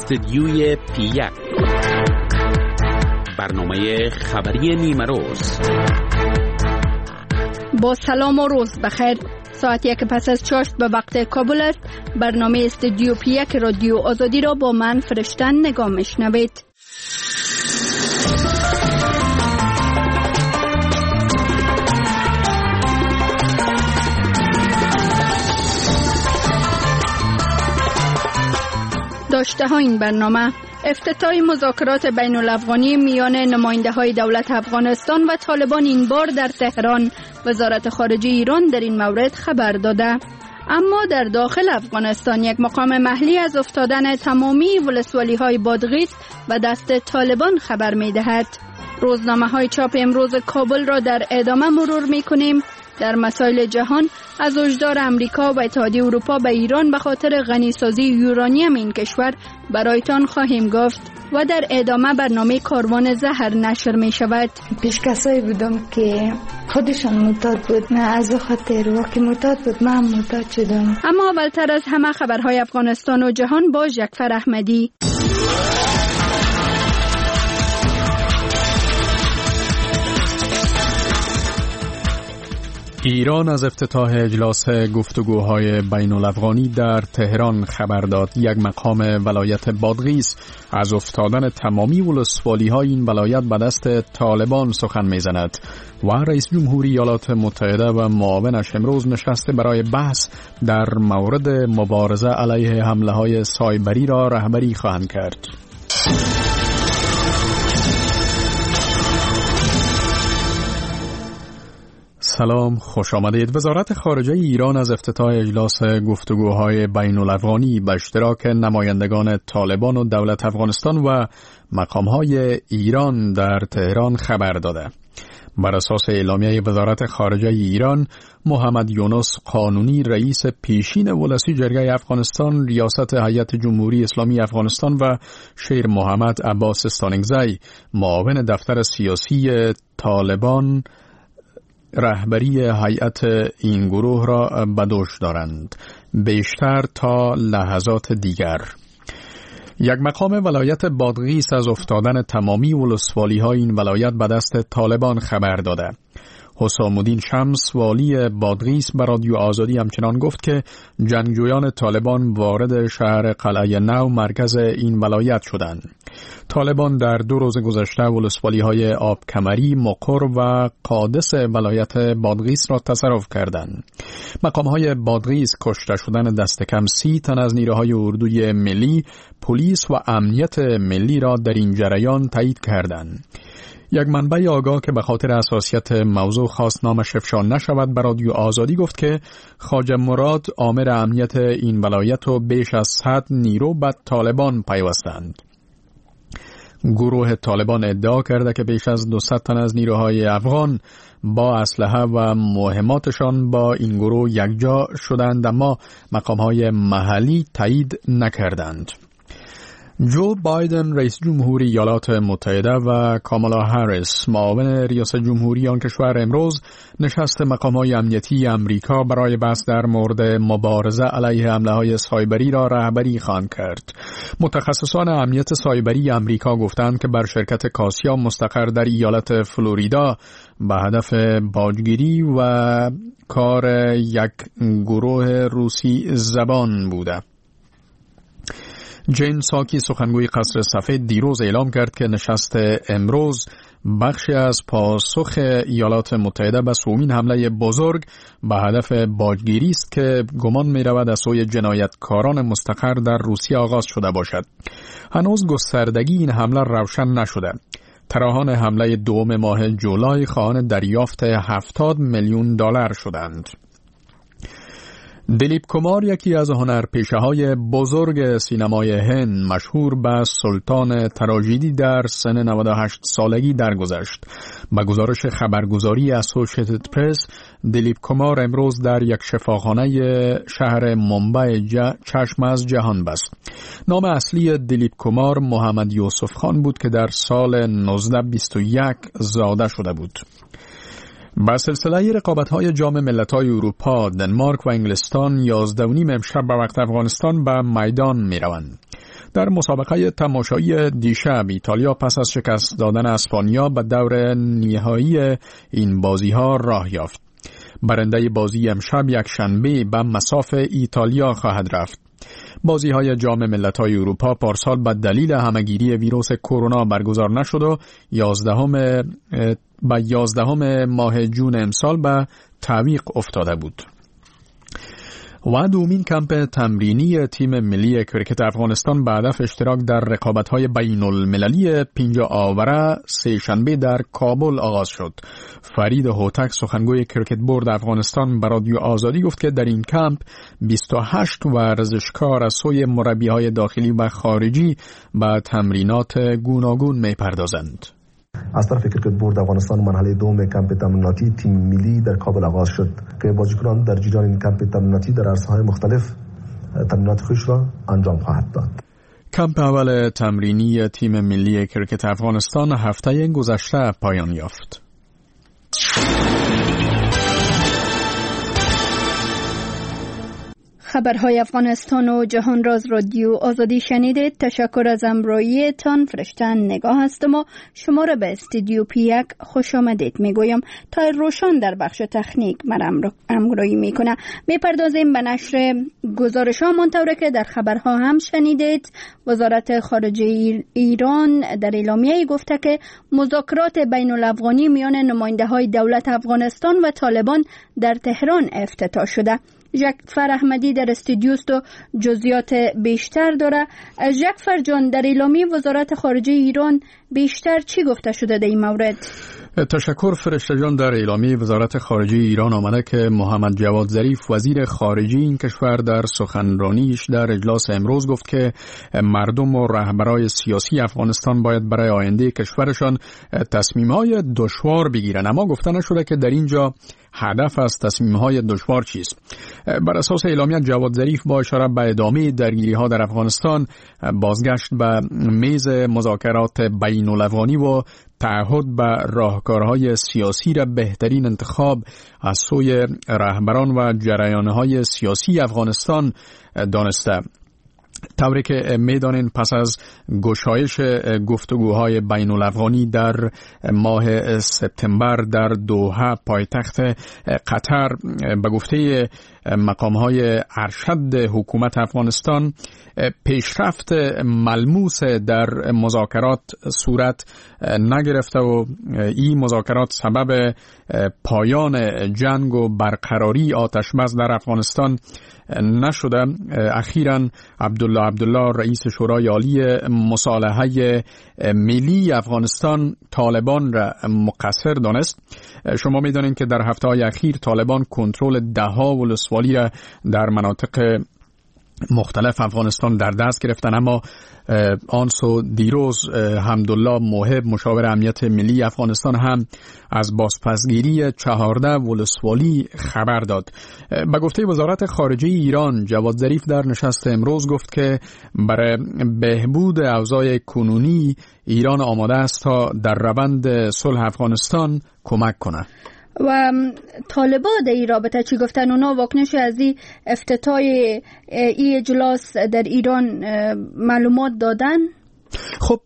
استدیوی پی1 برنامه خبری نیمه روز. با سلام و روز بخیر. ساعت 1 پس از چاشت به وقت کابل است. برنامه استدیو پی1 رادیو آزادی را با من فرشتن نگاه میشنوید. داشته ها این برنامه: افتتاح مذاکرات بین الافغانی میان نماینده های دولت افغانستان و طالبان این بار در تهران. وزارت خارجه ایران در این مورد خبر داده. اما در داخل افغانستان یک مقام محلی از افتادن تمامی ولسوالی های بادغیس و دست طالبان خبر می دهد. روزنامه های چاپ امروز کابل را در ادامه مرور می کنیم. در مسائل جهان از هشدار امریکا و اتحادیه اروپا به ایران به خاطر غنیسازی یورانیم این کشور برایتان خواهیم گفت و در ادامه برنامه کاروان زهر نشر می شود. پیشکسایی بودم که خودشان معتاد بود، نه از خاطر وقتی معتاد بود من معتاد شدم. اما اولتر از همه خبرهای افغانستان و جهان با ژکفر احمدی. ایران از افتتاح اجلاس گفتگوهای بین الافغانی در تهران خبر داد. یک مقام ولایت بادغیس از افتادن تمامی ولسوالی های این ولایت به دست طالبان سخن میزند و رئیس جمهوری ایالات متحده و معاونش امروز نشسته برای بحث در مورد مبارزه علیه حمله های سایبری را رهبری خواهند کرد. سلام، خوش آمدید. وزارت خارجه ایران از افتتاح اجلاس گفتگوهای بین الافغانی به اشتراک نمایندگان طالبان و دولت افغانستان و مقامهای ایران در تهران خبر داده. بر اساس اعلامیه وزارت خارجه ایران، محمد یونس قانونی رئیس پیشین ولسی جرگه افغانستان، ریاست هیئت جمهوری اسلامی افغانستان و شیر محمد عباس استانگزی معاون دفتر سیاسی طالبان رهبری هیئت این گروه را به دوش دارند. بیشتر تا لحظات دیگر. یک مقام ولایت بادغیس از افتادن تمامی ولسوالی های این ولایت به دست طالبان خبر داده. حسام الدین شمس والی بادغیس به رادیو آزادی همچنان گفت که جنگجویان طالبان وارد شهر قلعه نو مرکز این ولایت شدند. طالبان در 2 روز گذشته ولسوالی های آبکمری، مقر و قادس ولایت بادغیس را تصرف کردند. مقام های بادغیس کشته شدن دست کم 30 تن از نیروهای اردوی ملی، پلیس و امنیت ملی را در این جریان تایید کردند. یک منبع آگاه که به خاطر حساسیت موضوع خواست نامش افشا نشود به رادیو آزادی گفت که خواجه مراد آمر امنیت این ولایت و بیش از 100 نیرو به طالبان پیوستند. گروه طالبان ادعا کرده که بیش از 200 تن از نیروهای افغان با اسلحه و مهماتشان با این گروه یکجا شدند، اما مقام‌های محلی تایید نکردند. جو بایدن رئیس جمهوری ایالات متحده و کامالا هریس معاون ریاست جمهوری آن کشور امروز نشست مقام‌های امنیتی امریکا برای بحث در مورد مبارزه علیه حمله‌های سایبری را رهبری خواهند کرد. متخصصان امنیت سایبری امریکا گفتند که بر شرکت کاسیا مستقر در ایالت فلوریدا به هدف باجگیری و کار یک گروه روسی زبان بوده. جین ساکی سخنگوی قصر سفید دیروز اعلام کرد که نشست امروز بخشی از پاسخ ایالات متحده به سومین حمله بزرگ به هدف باجگیری است که گمان می رود از سوی جنایتکاران مستقر در روسیه آغاز شده باشد. هنوز گستردگی این حمله روشن نشده. طراحان حمله 2 ماه جولای خواهان دریافت $70 میلیون شدند. دلیپ کمار یکی از هنرپیشه‌های بزرگ سینمای هند مشهور به سلطان تراژدی در سن 98 سالگی درگذشت. به گزارش خبرگزاری اسوسییتد پرس، دلیپ کمار امروز در یک شفاخانه شهر ممبئی چشم از جهان بست. نام اصلی دلیپ کمار محمد یوسف خان بود که در سال 1921 زاده شده بود. با سلسله رقابت‌های جام ملت‌های اروپا، دنمارک و انگلستان 11:30 امشب به وقت افغانستان به میدان می‌روند. در مسابقه تماشایی دیشب ایتالیا پس از شکست دادن اسپانیا به دور نهایی این بازی‌ها راه یافت. برنده بازی امشب یک شنبه به مصاف ایتالیا خواهد رفت. بازی‌های جام ملت‌های اروپا پارسال به دلیل همه‌گیری ویروس کرونا برگزار نشد و 11 ماه جون امسال به تعویق افتاده بود. و دومین کمپ تمرینی تیم ملی کرکت افغانستان به هدف اشتراک در رقابت‌های بین‌المللی 50 آوره سه شنبه در کابل آغاز شد. فرید هوتک سخنگوی کرکت بورد افغانستان به رادیو آزادی گفت که در این کمپ 28 ورزشکار از سوی مربی‌های داخلی و خارجی به تمرینات گوناگون می‌پردازند. از طرف کرکت بورد افغانستان مرحله دوم کمپ تمریناتی تیم ملی در کابل آغاز شد که بازیکنان در جریان این کمپ تمریناتی در عرصه‌های مختلف تمرینات خوش را انجام خواهد داد. کمپ اول تمرینی تیم ملی کرکت افغانستان هفته گذشته پایان یافت. خبرهای افغانستان و جهان راز رادیو آزادی شنیدید. تشکر از همراهیتان. فرشتن نگاه هستم و شما را به استودیو P1 خوش آمدید میگویم. تا روشان در بخش تکنیک من همراهی میکنه. میپردازیم به نشر گزارش ها منطوره که در خبرها هم شنیدید. وزارت خارجه ایران در اعلامیه گفته که مذاکرات بین الافغانی میان نماینده های دولت افغانستان و طالبان در تهران افتتاح شده. جعفر احمدی در استودیوست و جزئیات بیشتر داره. جعفر جان، در اعلامیه وزارت خارجه ایران بیشتر چی گفته شده در این مورد؟ تشکر فرشته جان. در اعلامیه وزارت خارجه ایران آمده که محمد جواد ظریف وزیر خارجه این کشور در سخنرانیش در اجلاس امروز گفت که مردم و رهبرای سیاسی افغانستان باید برای آینده کشورشان تصمیم‌های دشوار بگیرن، اما گفته نشده که در اینجا هدف از تصمیم‌های دشوار چیست. بر اساس اعلامیه جواد ظریف با اشاره به ادامه درگیری‌ها در افغانستان بازگشت به میز مذاکرات بین‌الافغانی و تعهد به راهکارهای سیاسی را بهترین انتخاب از سوی رهبران و جریان‌های سیاسی افغانستان دانسته. طوری که میدانین پس از گشایش گفتگوهای بین الافغانی در ماه سپتامبر در دوحه پایتخت قطر به گفته مقامهای ارشد حکومت افغانستان پیشرفت ملموس در مذاکرات صورت نگرفته و این مذاکرات سبب پایان جنگ و برقراری آتش بس در افغانستان نشده. اخیراً عبدالله رئیس شورای عالی مصالحه ملی افغانستان طالبان را مقصر دانست. شما می‌دانید که در هفته‌های اخیر طالبان کنترل ده‌ها ولسوالی را در مناطق مختلف افغانستان در دست گرفتن، اما آنسو دیروز حمدالله موهب مشاور امنیت ملی افغانستان هم از بازپسگیری 14 ولسوالی خبر داد. به گفته وزارت خارجه ایران جواد ظریف در نشست امروز گفت که برای بهبود اوضاع کنونی ایران آماده است تا در روند صلح افغانستان کمک کنه. و طالبا در این رابطه چی گفتن؟ اونا واکنش از این افتتاح این اجلاس در ایران معلومات دادن؟ خب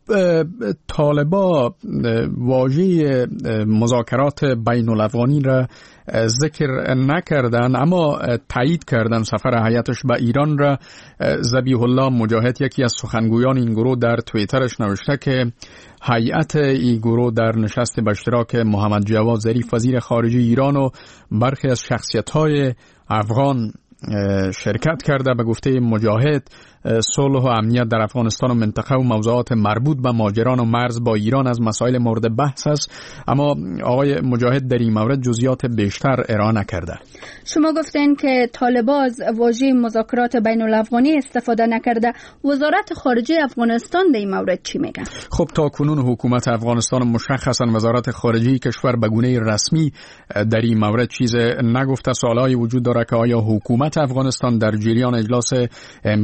طالبا واژه مذاکرات بین الافغانی را ذکر نکردن، اما تایید کردن سفر هیئتش به ایران را. ذبیح الله مجاهد یکی از سخنگویان این گروه در توییترش نوشته که هیئت این گروه در نشست به اشتراک محمد جواد ظریف وزیر خارجه ایران و برخی از شخصیت‌های افغان شرکت کرده. به گفته مجاهد صلح و امنیت در افغانستان و منطقه و موضوعات مربوط به ماجران و مرز با ایران از مسائل مورد بحث است، اما آقای مجاهد در این مورد جزئیات بیشتر ارائه نکرده. شما گفتین که طالبان از واژه مذاکرات بین الافغانی استفاده نکرده. وزارت خارجه افغانستان در این مورد چی میگه؟ خب تا کنون حکومت افغانستان مشخصا وزارت خارجه کشور به گونه رسمی در این مورد چیز نگفته. سوالای وجود داره که آیا حکومت افغانستان در جریان اجلاس امروز در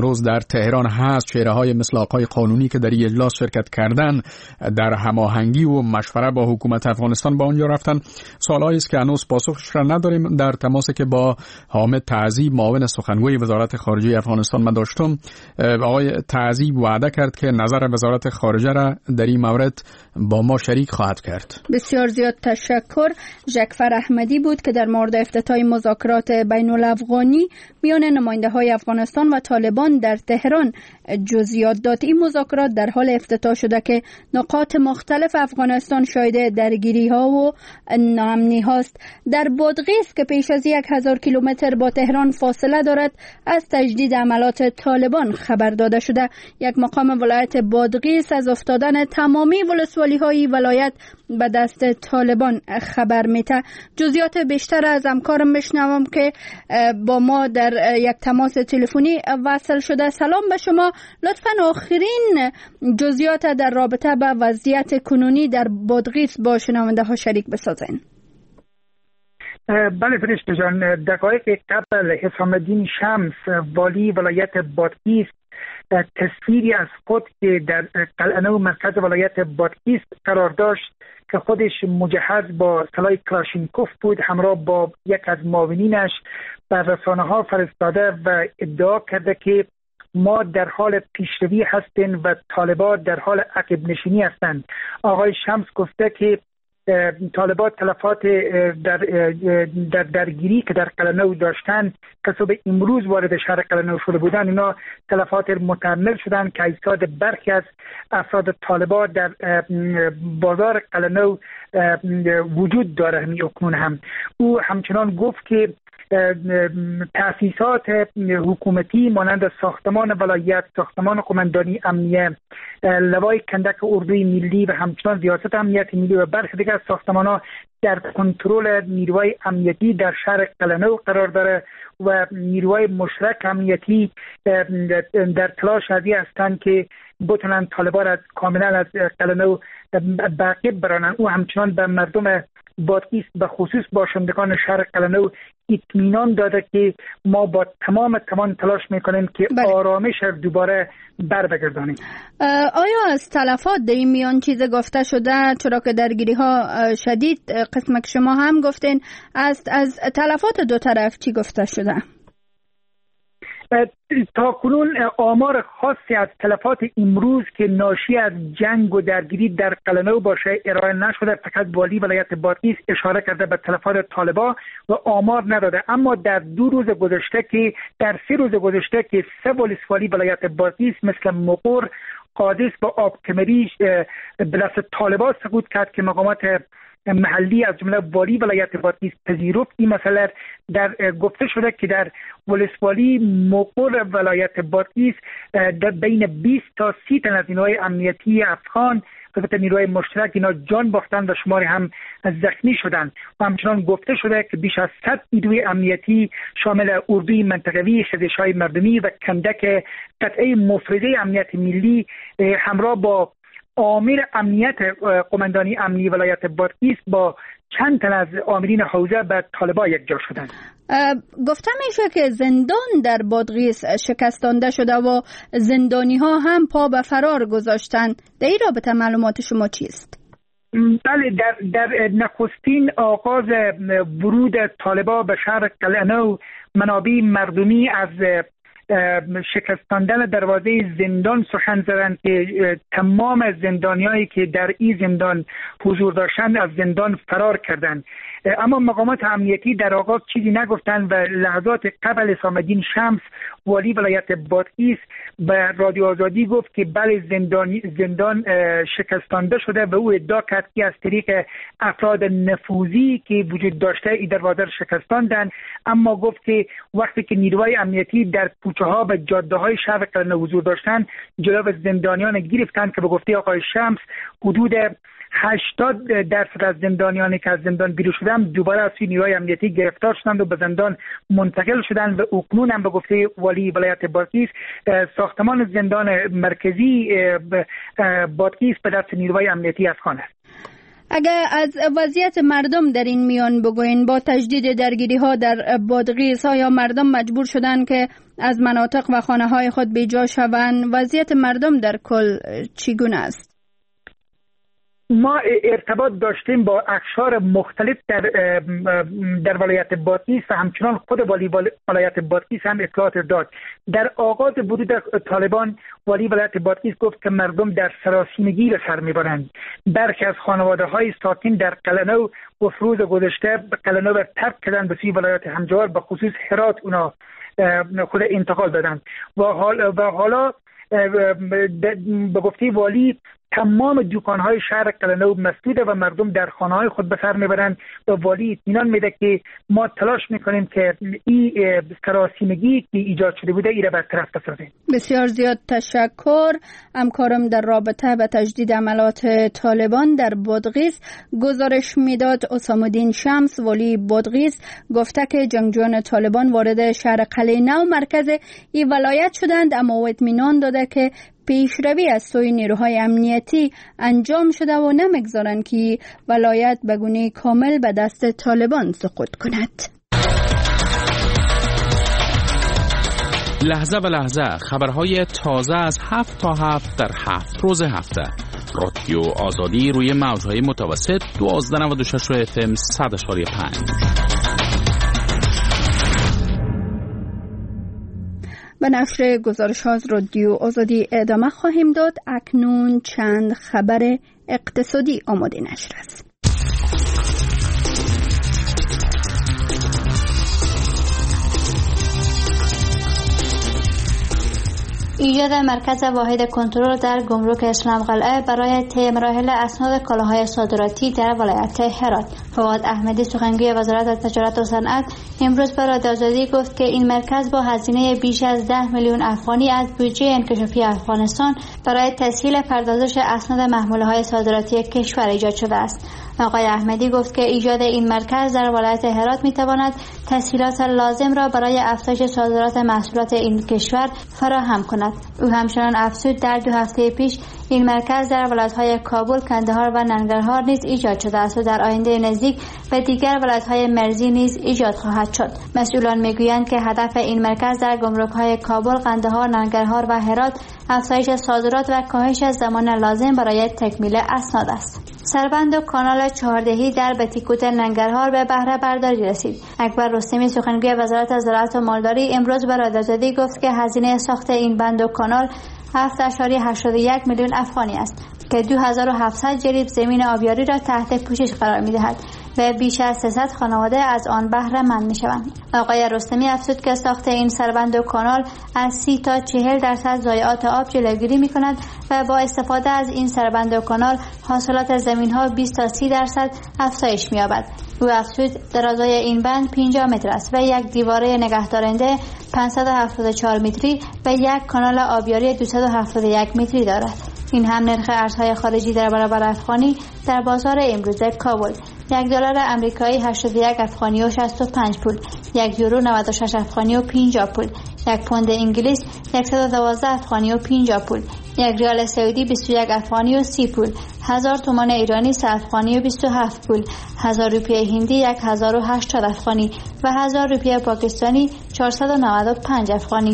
تهران هست، چهره‌های مثل آقای قانونی که در این اجلاس شرکت کردن در هماهنگی و مشوره با حکومت افغانستان با اونجا رفتن. سوالایی است که هنوز پاسخش را نداریم. در تماسی که با حامد تعذیب معاون سخنگوی وزارت خارجه افغانستان من داشتم، آقای تعذیب وعده کرد که نظر وزارت خارجه را در این مورد با ما شریک خواهد کرد. بسیار زیاد تشکر. ژکفر احمدی بود که در مورد افتتاح مذاکرات بین الافغانی میان نماینده‌های افغانستان و طالبان در تهران جزئیات داد. این مذاکرات در حال افتتاح شده که نقاط مختلف افغانستان شاهد درگیری‌ها و ناامنی هاست. در بادغیس که پیش از 1000 کیلومتر با تهران فاصله دارد، از تجدید عملیات طالبان خبر داده شده. یک مقام ولایت بادغیس از افتادن تمامی ولسوالی‌های ولایت به دست طالبان خبر میده. جزئیات بیشتر از همکارم بشنوم که با ما در یک تماس تلفنی وصل شده. سلام به شما. لطفاً آخرین جزئیات در رابطه با وضعیت کنونی در بادغیس با شنونده ها شریک بسازین. بله فرشته جان، دقایق قبل حسام الدین شمس والی ولایت بادغیس تصویری از خود که در قلعه نو مرکز ولایت بادغیس قرار داشت که خودش مجهز با سلاح کلاشینکوف بود، همراه با یک از معاونینش بر رسانه‌ها فرستاده و ادعا کرده که ما در حال پیشروی هستیم و طالبان در حال عقب نشینی هستند. آقای شمس گفته که طالبان تلفات در درگیری که در قلعه نو داشتن که صبح امروز وارد شهر قلعه نو شده بودن، اینا تلفات متحمل شدن که ایستاد برخی از افراد طالبان در بازار قلعه نو وجود داره. اکنون هم او همچنان گفت که تأسیسات حکومتی مانند ساختمان ولایت، ساختمان قماندانی امنیه، لوای کندک اردوی ملی و همچنان ریاست امنیت ملی و برخی دیگر از ساختمان‌ها در کنترل نیروهای امنیتی در شهر قلعه نو قرار داره و نیروهای مشترک امنیتی در تلاش ازی هستند که بتونن طالبان از کاملا از قلعه نو باقی برانن. او همچنان به مردم بادغیس به خصوص باشندگان شهر قلعه نو اطمینان داده که ما با تمام توان تلاش میکنیم که آرامش دوباره بر بگردانیم. آیا از تلفات در این میان چیز گفته شده؟ چرا که درگیری ها شدید، قسمت شما هم گفتین، از تلفات دو طرف چی گفته شده؟ تا کنون آمار خاصی از تلفات امروز که ناشی از جنگ و درگیری در قلعه نو باشه ارائه نشده. فقط والی ولایت بادغیس اشاره کرده به تلفات طالبان و آمار نداده. اما در 3 روز گذشته که 3 ولسوالی ولایت بادغیس مثل مقر، قادس و آبکمری به دست طالبان سقوط کرد که مقامات محلی از جمله والی ولایت بادغیس پذیرفت این مسئله. در گفته شده که در ولسوالی مقر ولایت بادغیس در بین 20 تا 30 تن از نیروهای امنیتی افغان البته نیروهای مشترک اینا جان باختن و شماری هم زخمی شدند و همچنان گفته شده که بیش از 100 نیروی امنیتی شامل اردوی منطقوی، خزش‌های مردمی و کندک قطعه مفرده امنیت ملی همراه با آمر امنیت قماندانی امنی ولایت بادغیس با چند تن از آمرین حوزه به طالبان یک جا شدند. گفته میشه که زندان در بادغیس شکستانده شده و زندانی ها هم پا به فرار گذاشتند. در این رابطه معلومات شما چیست؟ بله، در نخستین آغاز ورود طالبان به شهر قلعه نو منابع مردمی از شکستاندن دروازه زندان سخن زدند که تمام زندانیایی که در این زندان حضور داشتند از زندان فرار کردند. اما مقامات امنیتی در آغاز چیزی نگفتند و لحظات قبل حسام الدین شمس والی ولایت بادغیس به رادیو آزادی گفت که بله زندان شکستانده شده و او ادعا کرد که از طریق افراد نفوذی که وجود داشته این دروازه را شکستاندند. اما گفت که وقتی که نیروهای امنیتی در کوچه ها و جاده های شهر قلعه نو حضور داشتند جلو زندانیان گرفتند که به گفته آقای شمس حدود 80% از زندانیانی که از زندان بیرون شدند دوباره از نیروهای امنیتی گرفتار شدند و به زندان منتقل شدند و اکنون هم به گفته والی ولایت بادغیس ساختمان زندان مرکزی بادغیس به دست نیروهای امنیتی افغان است. اگر از وضعیت مردم در این میان بگوین، با تجدید درگیری ها در بادغیس یا مردم مجبور شدن که از مناطق و خانه های خود بیجا شوند، وضعیت مردم در کل چگونه است؟ ما ارتباط داشتیم با اقشار مختلف در ولایت بادغیس و همچنان خود والی ولایت بادغیس هم اطلاعات داد. در آغاز ورود طالبان، والی ولایت بادغیس گفت که مردم در سراسیمگی به سر میبرند. برخی از خانواده های ساکن در قلنو و روز گذشته قلنو را ترک کردند به سوی ولایت همجوار، به خصوص هرات اونا خود انتقال دادند و حالا به گفته والی تمام دکان‌های شهر قلنو مسدوده و مردم در خانه‌های خود به سر میبرند و والی اطمینان میده که ما تلاش میکنیم که این سراسیمگی که ایجاد شده بوده این را برطرف بسازیم. بسیار زیاد تشکر. همکارم در رابطه به تجدید عملیات طالبان در بادغیس گزارش میداد. اسامه الدین شمس والی بادغیس گفته که جنگجویان طالبان وارد شهر قلنو مرکز این ولایت شدند، اما اطمینان داده که پیشروی از سوی نیروهای امنیتی انجام شده و نمیگذارند که ولایت به گونه کامل به دست طالبان سقوط کند. لحظه به لحظه خبرهای تازه از 7 تا 7 در 7 روز هفته. رادیو آزادی روی موجهای متوسط 1296 FM 100.5. به نشر گزارش ها از رادیو آزادی ادامه خواهیم داد. اکنون چند خبر اقتصادی آماده نشر است. ایجاد مرکز واحد کنترل در گمرک اسلام قلعه برای طی مراحل اسناد کالاهای صادراتی در ولایت هرات. فواد احمدی سخنگوی وزارت تجارت و صنعت امروز به رادیو آزادی گفت که این مرکز با هزینه بیش از 10 میلیون افغانی از بودجه انکشافی افغانستان برای تسهیل پردازش اسناد محموله‌های صادراتی کشور ایجاد شده است. آقای احمدی گفت که ایجاد این مرکز در ولایت هرات می‌تواند تسهیلات لازم را برای افزایش صادرات محصولات این کشور فراهم کند. او همچنان افزود در 2 هفته پیش این مرکز در ولایت‌های کابل، کندهار و ننگرهار نیز ایجاد شده است و در آینده نزدیک به دیگر ولایت‌های مرزی نیز ایجاد خواهد شد. مسئولان می‌گویند که هدف این مرکز در گمرک‌های کابل، قندهار، ننگرهار و هرات افزایش صادرات و کاهش زمان لازم برای تکمیل اسناد است. سربند و کانال چهاردهی در بتیکوت ننگرهار به بهره برداری رسید. اکبر رستمی سخنگوی وزارت زراعت و مالداری امروز به رادیو آزادی گفت که هزینه ساخت این بند و کانال 7.81 میلیون افغانی است که 2700 جریب زمین آبیاری را تحت پوشش قرار می‌دهد و بیش از 300 خانواده از آن بهره مند می‌شوند. آقای رستمی افزود که ساخت این سربند و کانال از 30 تا 40% ضایعات آب جلوگیری می‌کند و با استفاده از این سربند و کانال حاصلات زمین‌ها 20 تا 30% افزایش می‌یابد. او افزود درازای این بند 50 متر است و یک دیواره نگهدارنده 574 متری و یک کانال آبیاری 271 متری دارد. این هم نرخ ارزهای خارجی در برابر افغانی در بازار امروز کابل: $1 آمریکایی 81 افغانی و 65 پول، $1 یورو 96 افغانی و 50 پول، یک پوند انگلیس 112 افغانی و 50 پول، یک ریال سعودی 21 افغانی و 30 پول، 1000 تومان ایرانی 3 افغانی و 27 پول، 1000 روپیه هندی 1080 افغانی و 1000 روپیه پاکستانی 495 افغانی.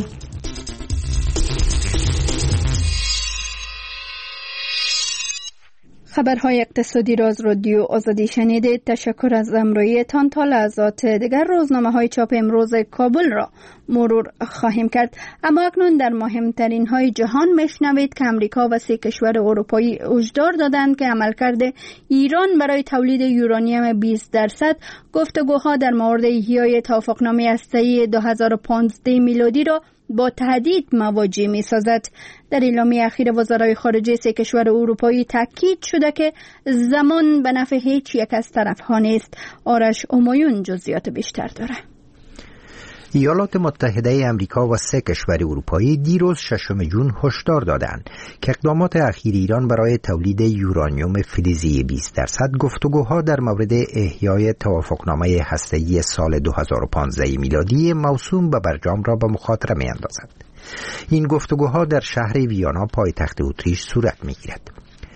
خبرهای اقتصادی را از رادیو آزادی شنیدید. تشکر از همراهیتان. تا لحظات دیگر روزنامه‌های چاپ امروز کابل را مرور خواهیم کرد. اما اکنون در مهمترین های جهان میشنوید که امریکا و 3 کشور اروپایی هشدار دادند که عملکرد ایران برای تولید یورانیم 20% گفتگوها در مورد احیای توافقنامه هسته‌ای 2015 میلادی را با تهدید مواجه می سازد. در اعلامیه اخیر وزرای خارجه 3 کشور اروپایی تاکید شده که زمان به نفع هیچ یک از طرف‌ها نیست. آرش همایون جزئیات بیشتر داره. ایالات متحده امریکا و 3 کشور اروپایی دیروز 6 جون هشدار دادند که اقدامات اخیر ایران برای تولید یورانیوم فلزی 20% گفتگوها در مورد احیای توافقنامه هسته‌ای سال 2015 میلادی موسوم به برجام را به مخاطره می‌اندازد. این گفتگوها در شهر ویانا پایتخت اتریش صورت می‌گیرد.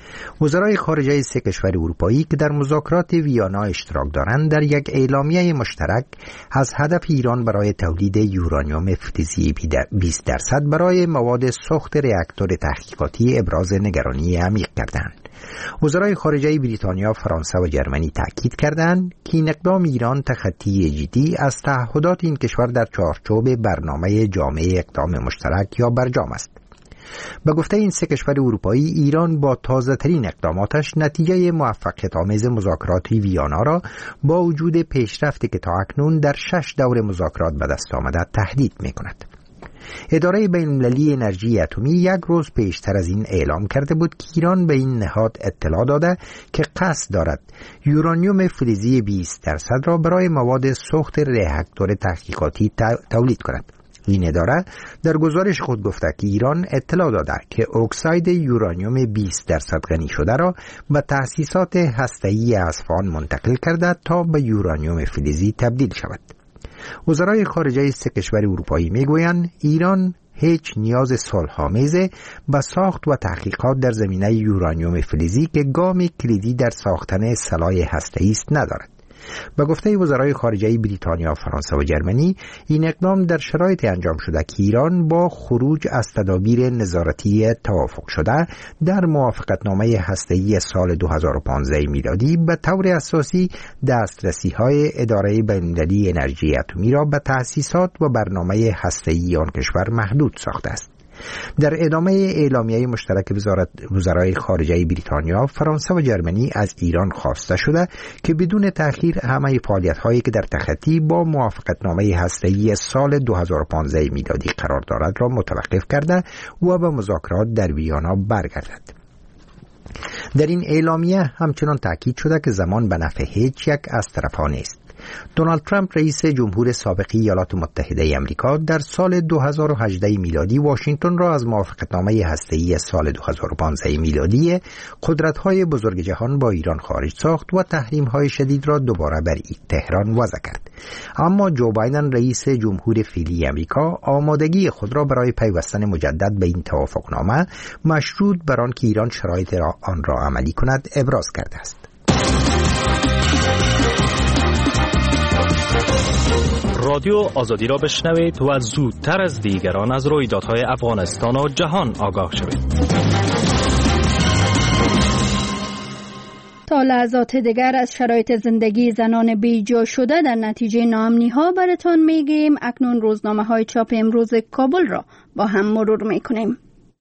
وزرای خارجه سه کشور اروپایی که در مذاکرات ویانا اشتراک دارند در یک اعلامیه مشترک از هدف ایران برای تولید یورانیوم فلزی 20% برای مواد سوخت راکتور تحقیقاتی ابراز نگرانی عمیق کردند. وزرای خارجه بریتانیا، فرانسه و جرمنی تاکید کردند که این اقدام ایران تخطی جدی از تعهدات این کشور در چارچوب برنامه جامعه اقدام مشترک یا برجام است. به گفته این سه کشور اروپایی، ایران با تازه ترین اقداماتش نتیجه موفقیت آمیز مذاکرات ویانا را با وجود پیشرفتی که تا اکنون در 6 دور مذاکرات به دست آمده تهدید می کند. اداره بین‌المللی انرژی اتمی یک روز پیشتر از این اعلام کرده بود که ایران به این نهاد اطلاع داده که قصد دارد یورانیوم فلزی 20% را برای مواد سوخت راکتور تحقیقاتی تولید کند. این اداره در گزارش خود گفته که ایران اطلاع داده که اکساید یورانیوم 20% غنی شده را به تأسیسات هسته‌ای اصفهان منتقل کرده تا به یورانیوم فلزی تبدیل شود. وزرای خارجه سه کشور اروپایی میگویند ایران هیچ نیاز صلح‌آمیز به ساخت و تحقیقات در زمینه یورانیوم فلزی که گام کلیدی در ساختن سلاح هسته‌ای است ندارد. به گفته وزرای خارجه بریتانیا، فرانسه و جرمنی، این اقدام در شرایط انجام شده که ایران با خروج از تدابیر نظارتی توافق شده در موافقتنامه هسته‌ای سال 2015 میلادی به طور اساسی دسترسی‌های اداره بین‌المللی انرژی اتمی را به تأسیسات و برنامه هسته‌ای آن کشور محدود ساخته است. در ادامه اعلامیه مشترک وزرای خارجه بریتانیا، فرانسه و جرمنی از ایران خواسته شده که بدون تأخیر همه فعالیت‌هایی که در تخطی با موافقتنامه هسته‌ای سال 2015 میلادی قرار دارد را متوقف کرده و به مذاکرات در ویانا برگردد. در این اعلامیه همچنان تأکید شده که زمان به نفع هیچ یک از طرفان نیست. دونالد ترامپ رئیس جمهور سابق ایالات متحده آمریکا در سال 2018 میلادی واشنگتن را از موافقتنامه هسته‌ای سال 2015 میلادی قدرت‌های بزرگ جهان با ایران خارج ساخت و تحریم‌های شدید را دوباره بر تهران وضع کرد. اما جو بایدن رئیس جمهور فعلی آمریکا آمادگی خود را برای پیوستن مجدد به این توافقنامه مشروط بر آنکه ایران شرایط آن را عملی کند ابراز کرده است. رادیو آزادی را بشنوید و زودتر از دیگران از رویدادهای افغانستان و جهان آگاه شوید. تا لحظات دیگر از شرایط زندگی زنان بیجا شده در نتیجه ناامنی‌ها براتان میگیم. اکنون روزنامه‌های چاپ امروز کابل را با هم مرور میکنیم.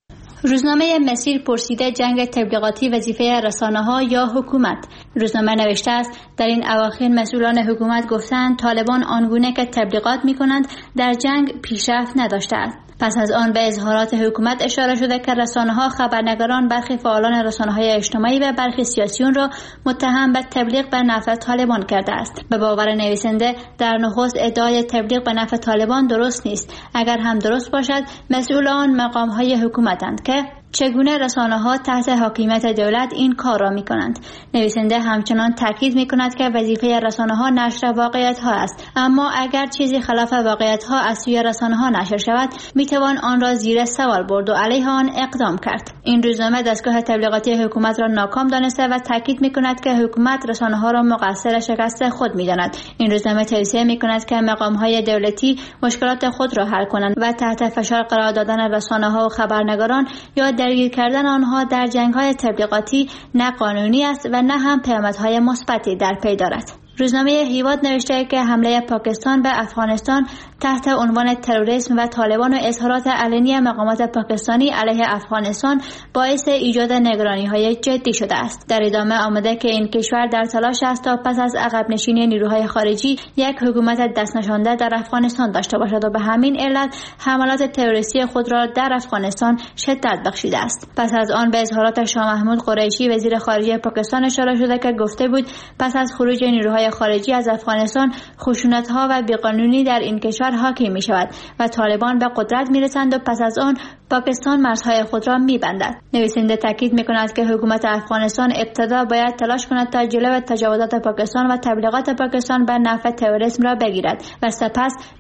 روزنامه مسیر پرسیده جنگ تبلیغاتی وظیفه رسانه‌ها یا حکومت. روزنامه نوشته است در این اواخر مسئولان حکومت گفتند طالبان آنگونه که تبلیغات می‌کنند در جنگ پیشرفت نداشته است. پس از آن به اظهارات حکومت اشاره شده که رسانه‌ها، خبرنگاران، برخی فعالان رسانه‌های اجتماعی و برخی سیاسیون را متهم به تبلیغ به نفع طالبان کرده است. به باور نویسنده در نخست ادعای تبلیغ به نفع طالبان درست نیست. اگر هم درست باشد مسئولان مقام‌های حکومتند که چگونه رسانه‌ها تحت حاکمیت دولت این کار را می‌کنند. نویسنده همچنان تاکید می‌کند که وظیفه رسانه‌ها نشر واقعیت‌ها است، اما اگر چیزی خلاف واقعیت‌ها از سوی رسانه‌ها نشر شود می‌توان آن را زیر سوال برد و علیه آن اقدام کرد. این روزنامه دستگاه تبلیغاتی حکومت را ناکام دانسته و تاکید می‌کند که حکومت رسانه‌ها را مقصر شکست خود می‌داند. این روزنامه توصیه می‌کند که مقام‌های دولتی مشکلات خود را حل کنند و تحت فشار قرار دادن رسانه‌ها و خبرنگاران یا درگیر کردن آنها در جنگ‌های تبلیغاتی نه قانونی است و نه هم پیامدهای مثبتی در پی دارد. روزنامه هیواد نوشته که حمله پاکستان به افغانستان تحت عنوان تروریسم و طالبان و اظهارات علنی مقامات پاکستانی علیه افغانستان باعث ایجاد نگرانی‌های جدی شده است. در ادامه آمده که این کشور در تلاش است تا پس از عقب نشینی نیروهای خارجی یک حکومت دست نشانده در افغانستان داشته باشد و به همین علت حملات تروریستی خود را در افغانستان شدت بخشیده است. پس از آن به اظهارات شاه محمود قریشی وزیر خارجه پاکستان اشاره شده که گفته بود پس از خروج نیروهای خارجی از افغانستان خشونت‌ها و بیقانونی در این کشور حاکم می‌شود و طالبان به قدرت می‌رسند و پس از آن پاکستان مرزهای خود را می‌بندد. نویسنده تاکید می‌کند که حکومت افغانستان ابتدا باید تلاش کند تا جلوی تجاوزات پاکستان و تبلیغات پاکستان به نفع تروریسم را بگیرد و سپس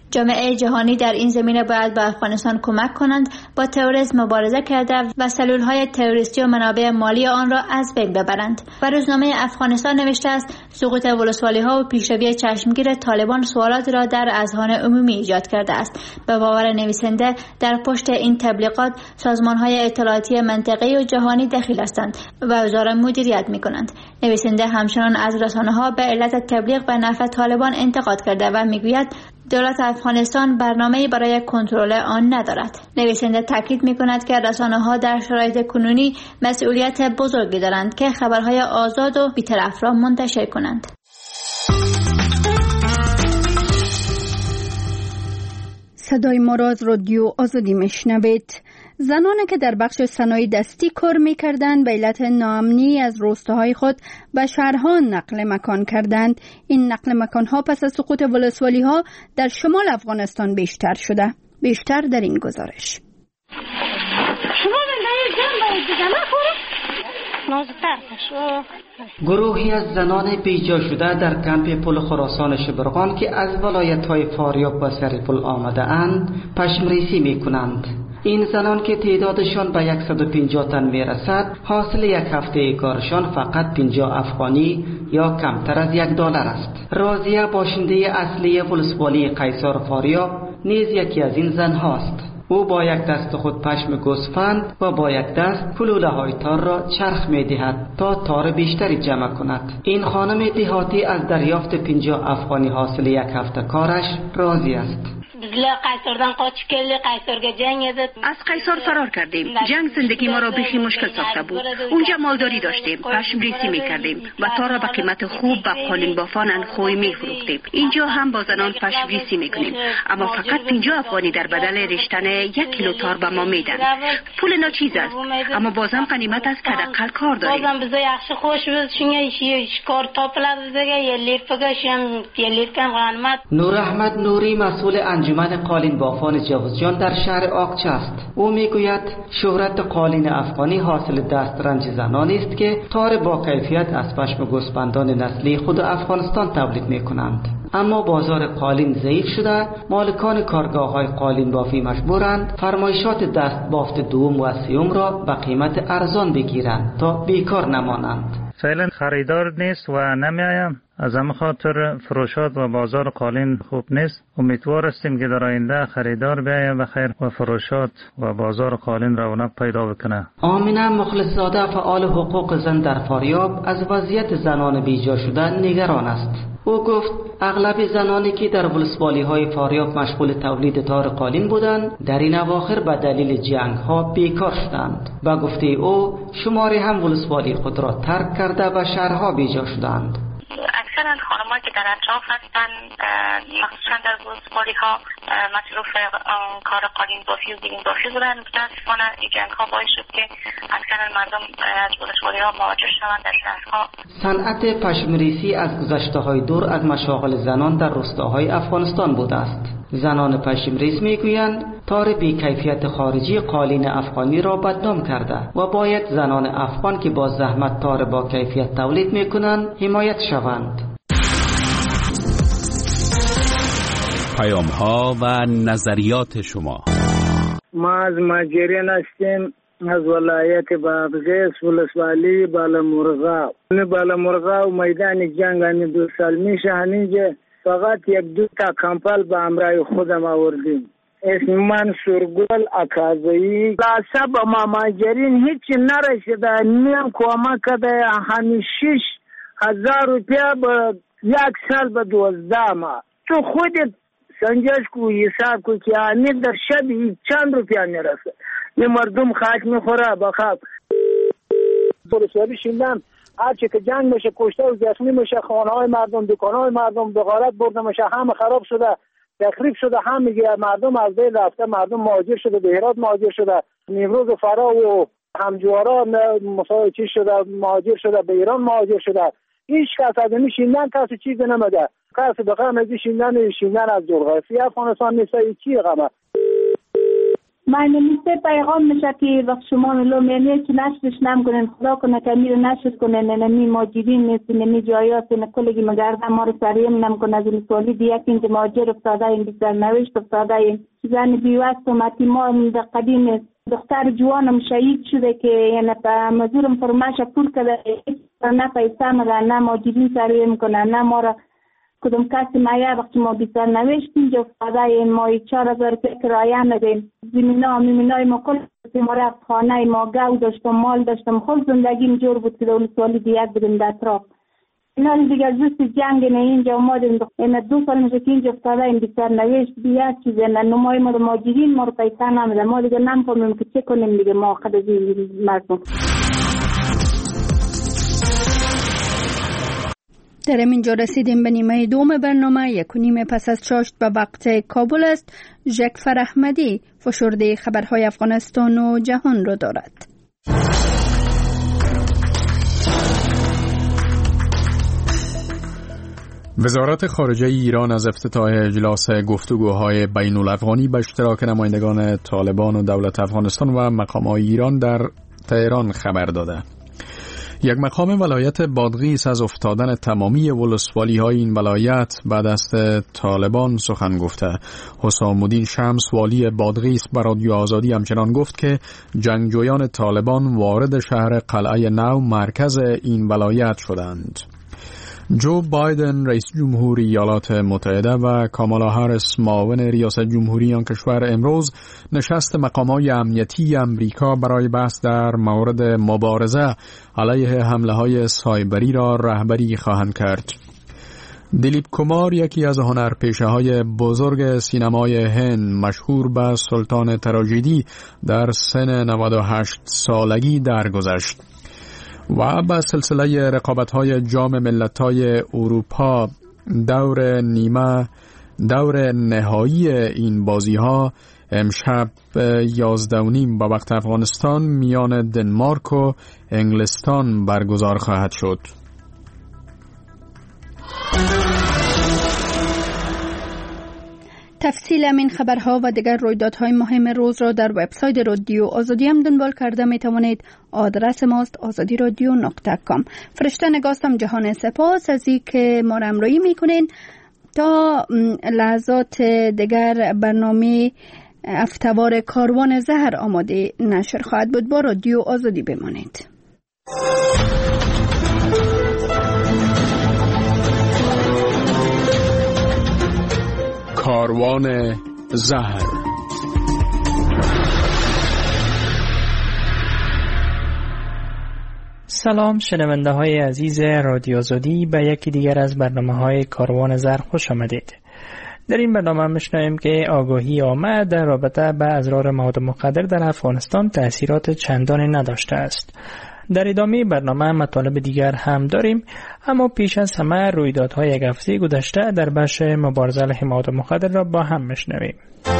جامعه جهانی در این زمینه باید به افغانستان کمک کنند با تروریسم مبارزه کرده و سلولهای تروریستی و منابع مالی آن را از بین ببرند. و روزنامه افغانستان نوشته است سقوط ولسوالی‌ها و پیشروی چشمگیر طالبان سوالاتی را در اذهان عمومی ایجاد کرده است. به باور نویسنده در پشت این تبلیغات سازمان‌های اطلاعاتی منطقه‌ای و جهانی دخیل هستند و اوضاع را مدیریت می‌کنند. نویسنده همچنان از رسانه‌ها به علت تبلیغ به نفع طالبان انتقاد کرده و می‌گوید دولت افغانستان برنامه‌ای برای کنترل آن ندارد. نویسنده تاکید می‌کند که رسانه‌ها در شرایط کنونی مسئولیت بزرگی دارند که خبرهای آزاد و بی‌طرف را منتشر کنند. صدای ما را از رادیو آزادی میشنوید. زنانی که در بخش صنایع دستی کار می‌کردند به علت ناامنی از روستاهای خود به شهرها نقل مکان کردند. این نقل مکان‌ها پس از سقوط ولسوالی‌ها در شمال افغانستان بیشتر شده. بیشتر در این گزارش. گروهی از زنان بیجا شده در کمپ پل خراسان شبرغان که از ولایت‌های فاریاب و سریپل آمده اند پشمریسی می‌کنند. این زنان که تعدادشان به 150 تن میرسد حاصل یک هفته کارشان فقط 50 افغانی یا کمتر از $1 است. راضیه باشنده اصلی ولسوالی قیصر فاریاب نیز یکی از این زن هاست. او با یک دست خود پشم گوسفند و با یک دست کلوله های تار را چرخ می دهد تا تار بیشتری جمع کند. این خانم دیهاتی از دریافت 50 افغانی حاصل یک هفته کارش راضی است. از قیصر فرار کردیم. جنگ زندگی ما را بیخی مشکل ساخته بود. اونجا مالداری داشتیم، پشم ریسی میکردیم و تا را به قیمت خوب به قالین بافان انخوی میفروختیم. اینجا هم با زنان پشم ریسی میکنیم، اما فقط 50 افغانی در بدل رشتن 1 کیلو تار به ما میدن. پول ناچیز است، اما بازم غنیمت است که حداقل کار داریم. نور احمد نوری مسئول انجمن قالین بافان جوزجان در شهر آقچه است. او میگوید شهرت قالین افغانی حاصل دسترنج زنانی است که تار با کیفیت از پشم گوسفندان نسلی خود افغانستان تولید میکنند. اما بازار قالین ضعیف شده، مالکان کارگاه‌های قالین بافی مجبورند فرمایشات دست بافت دوم و سوم را به قیمت ارزان بگیرند تا بیکار نمانند. فعلا خریدار نیست و نمیایم. از همه خاطر فروشات و بازار قالین خوب نیست. امیدوار هستیم که در آینده خریدار بیاید بخیر و فروشات و بازار قالین رونق پیدا بکنه. آمینه مخلص‌زاده فعال حقوق زن در فاریاب از وضعیت زنان بیجا شده نگران است. او گفت اغلب زنانی که در ولسوالی‌های فاریاب مشغول تولید تار قالین بودند در این اواخر به دلیل جنگ‌ها بیکار شدند. با گفته او شماری هم ولسوالی خود را ترک کرده و شهرها بیجا شدند. اکثرا خانم‌هایی که در اطراف هستند مخصوصا در ولسوالی‌ها مصروف کار قالین بافی و بیرون بافی بودند. متأسفانه این جنگ‌ها باعث شد که اکثرا مردم از ولسوالی‌ها مهاجر شوند در شهرها. صنعت پشمریسی از گذشته‌های دور از مشاغل زنان در روستاهای افغانستان بوده است. زنان پشمریز میگویند تار بی‌کیفیت خارجی قالین افغانی را بدنام کرده و باید زنان افغان که با زحمت تار با کیفیت تولید میکنند حمایت شوند. پیام‌ها و نظریات شما. ما از ماجرین هستیم، از ولایت بادغیس ولسوالی بالامرغاب. بالامرغاب میدان جنگ 2 سال میشه هنیجه فقط 1-2 تا کمپل به همراه خودم آوردیم. اسم من سرگل اکازایی. لاسب ما ماجرین هیچ نرسیده. نیم کمک کده. همین 6,000 روپیه به 1 سال به 12 ماه. تو خودت سنجش کو حساب کو که آنی در شب چند روپیه نرسه. یه مردم خاک میخوره بخواب. ولسوالی شیندن هرچی که جنگ میشه کشته و زخمی میشه، خانه‌های مردم، دکان‌های مردم به غارت برده میشه، همه خراب شده، تخریب شده، همه مردم از بین رفته، مردم مهاجر شده، به هرات مهاجر شده، نیمروز و فرا و همجوارا مساوی شده، مهاجر شده، به ایران مهاجر شده. هیچ کس از شیندن کسی چیزی نمیده. کسی به غم از شیندن از جغرافی افغانستان نیست. چی غمه؟ من نمیسته پیغام میشه که وقت شما لو میانه که نشرش نمکنن خدا کنه که میره نشر کنن نمی ماجرین نیست نمی جایات نکلگی مگرده ما رو سریم نمکنه از این سوالی دیگه که اینجا ماجر افتاده این بیشتر نوشت افتاده این زن بیوست و متی ما در قدیم نیست دختر جوانم شهید شده که یعنی مزورم فرماش پول کده نه پیسه مگه نه ماجرین سریم کنن نه ما را کدوم کسی مایه وقتی ما بیشتر نوشت اینجا افتاده این مایی 4,000 کرایه ندیم زمینای ما کل ما رفت خانه ما گو داشتم مال داشتم خود زندگیم جور بود که دولت سوالی دیت بدیم در اطراف اینا دیگه زوست جنگ نه اینجا اومدیم این 2 سال میشه که اینجا افتاده این بیشتر نوشت بیاد چیزی نه نمای ما رو ماجرین ما رو پیسه نمیده ما دیگه نمیفهمیم که چه کنیم دیگه ما خود از این مردم. در اینجا رسیدیم به نیمه دوم برنامه 1:30 پس از چاشت به وقت کابل است. ژکفر احمدی فشرده خبرهای افغانستان و جهان را دارد. وزارت خارجه ایران از افتتاح اجلاس گفتگوهای بین الافغانی به اشتراک نمایندگان طالبان و دولت افغانستان و مقامات ایران در تهران خبر داده. یک مقام ولایت بادغیس از افتادن تمامی ولسوالی های این ولایت بعد دست طالبان سخن گفته. حسام الدین شمس والی بادغیس به رادیو آزادی همچنان گفت که جنگجویان طالبان وارد شهر قلعه نو مرکز این ولایت شدند. جو بایدن رئیس جمهوری ایالات متحده و کامالا هاریس معاون ریاست جمهوری آن کشور امروز نشست مقامات امنیتی امریکا برای بحث در مورد مبارزه علیه حمله‌های سایبری را رهبری خواهند کرد. دیلیپ کومار یکی از هنرپیشه‌های بزرگ سینمای هند مشهور به سلطان تراژدی در سن 98 سالگی درگذشت. و به سلسله رقابت‌های جام ملت‌های اروپا دور نهایی این بازی‌ها امشب 11:30 به وقت افغانستان میان دنمارک و انگلستان برگزار خواهد شد. تفصیل این خبرها و دیگر رویدادهای مهم روز را در وبسایت رادیو آزادی هم دنبال کرده می توانید. آدرس ماست azadiradio.com. فرشته نگاستم جهان سپاس از این که ما را همراهی میکنین. تا لحظات دیگر برنامه افتوار کاروان زهر آماده نشر خواهد بود. با رادیو آزادی بمانید. کاروان زهر. سلام شنونده های عزیز رادیو آزادی، به یکی دیگر از برنامه های کاروان زهر خوش آمدید. در این برنامه میشنویم که آگاهی عامه در رابطه با اضرار مواد مخدر در افغانستان تأثیرات چندانی نداشته است. در ادامه برنامه مطالب دیگر هم داریم، اما پیش از همه رویدادهای یک هفته گذشته در بخش مبارزه علیه مواد مخدر را با هم میشنویم.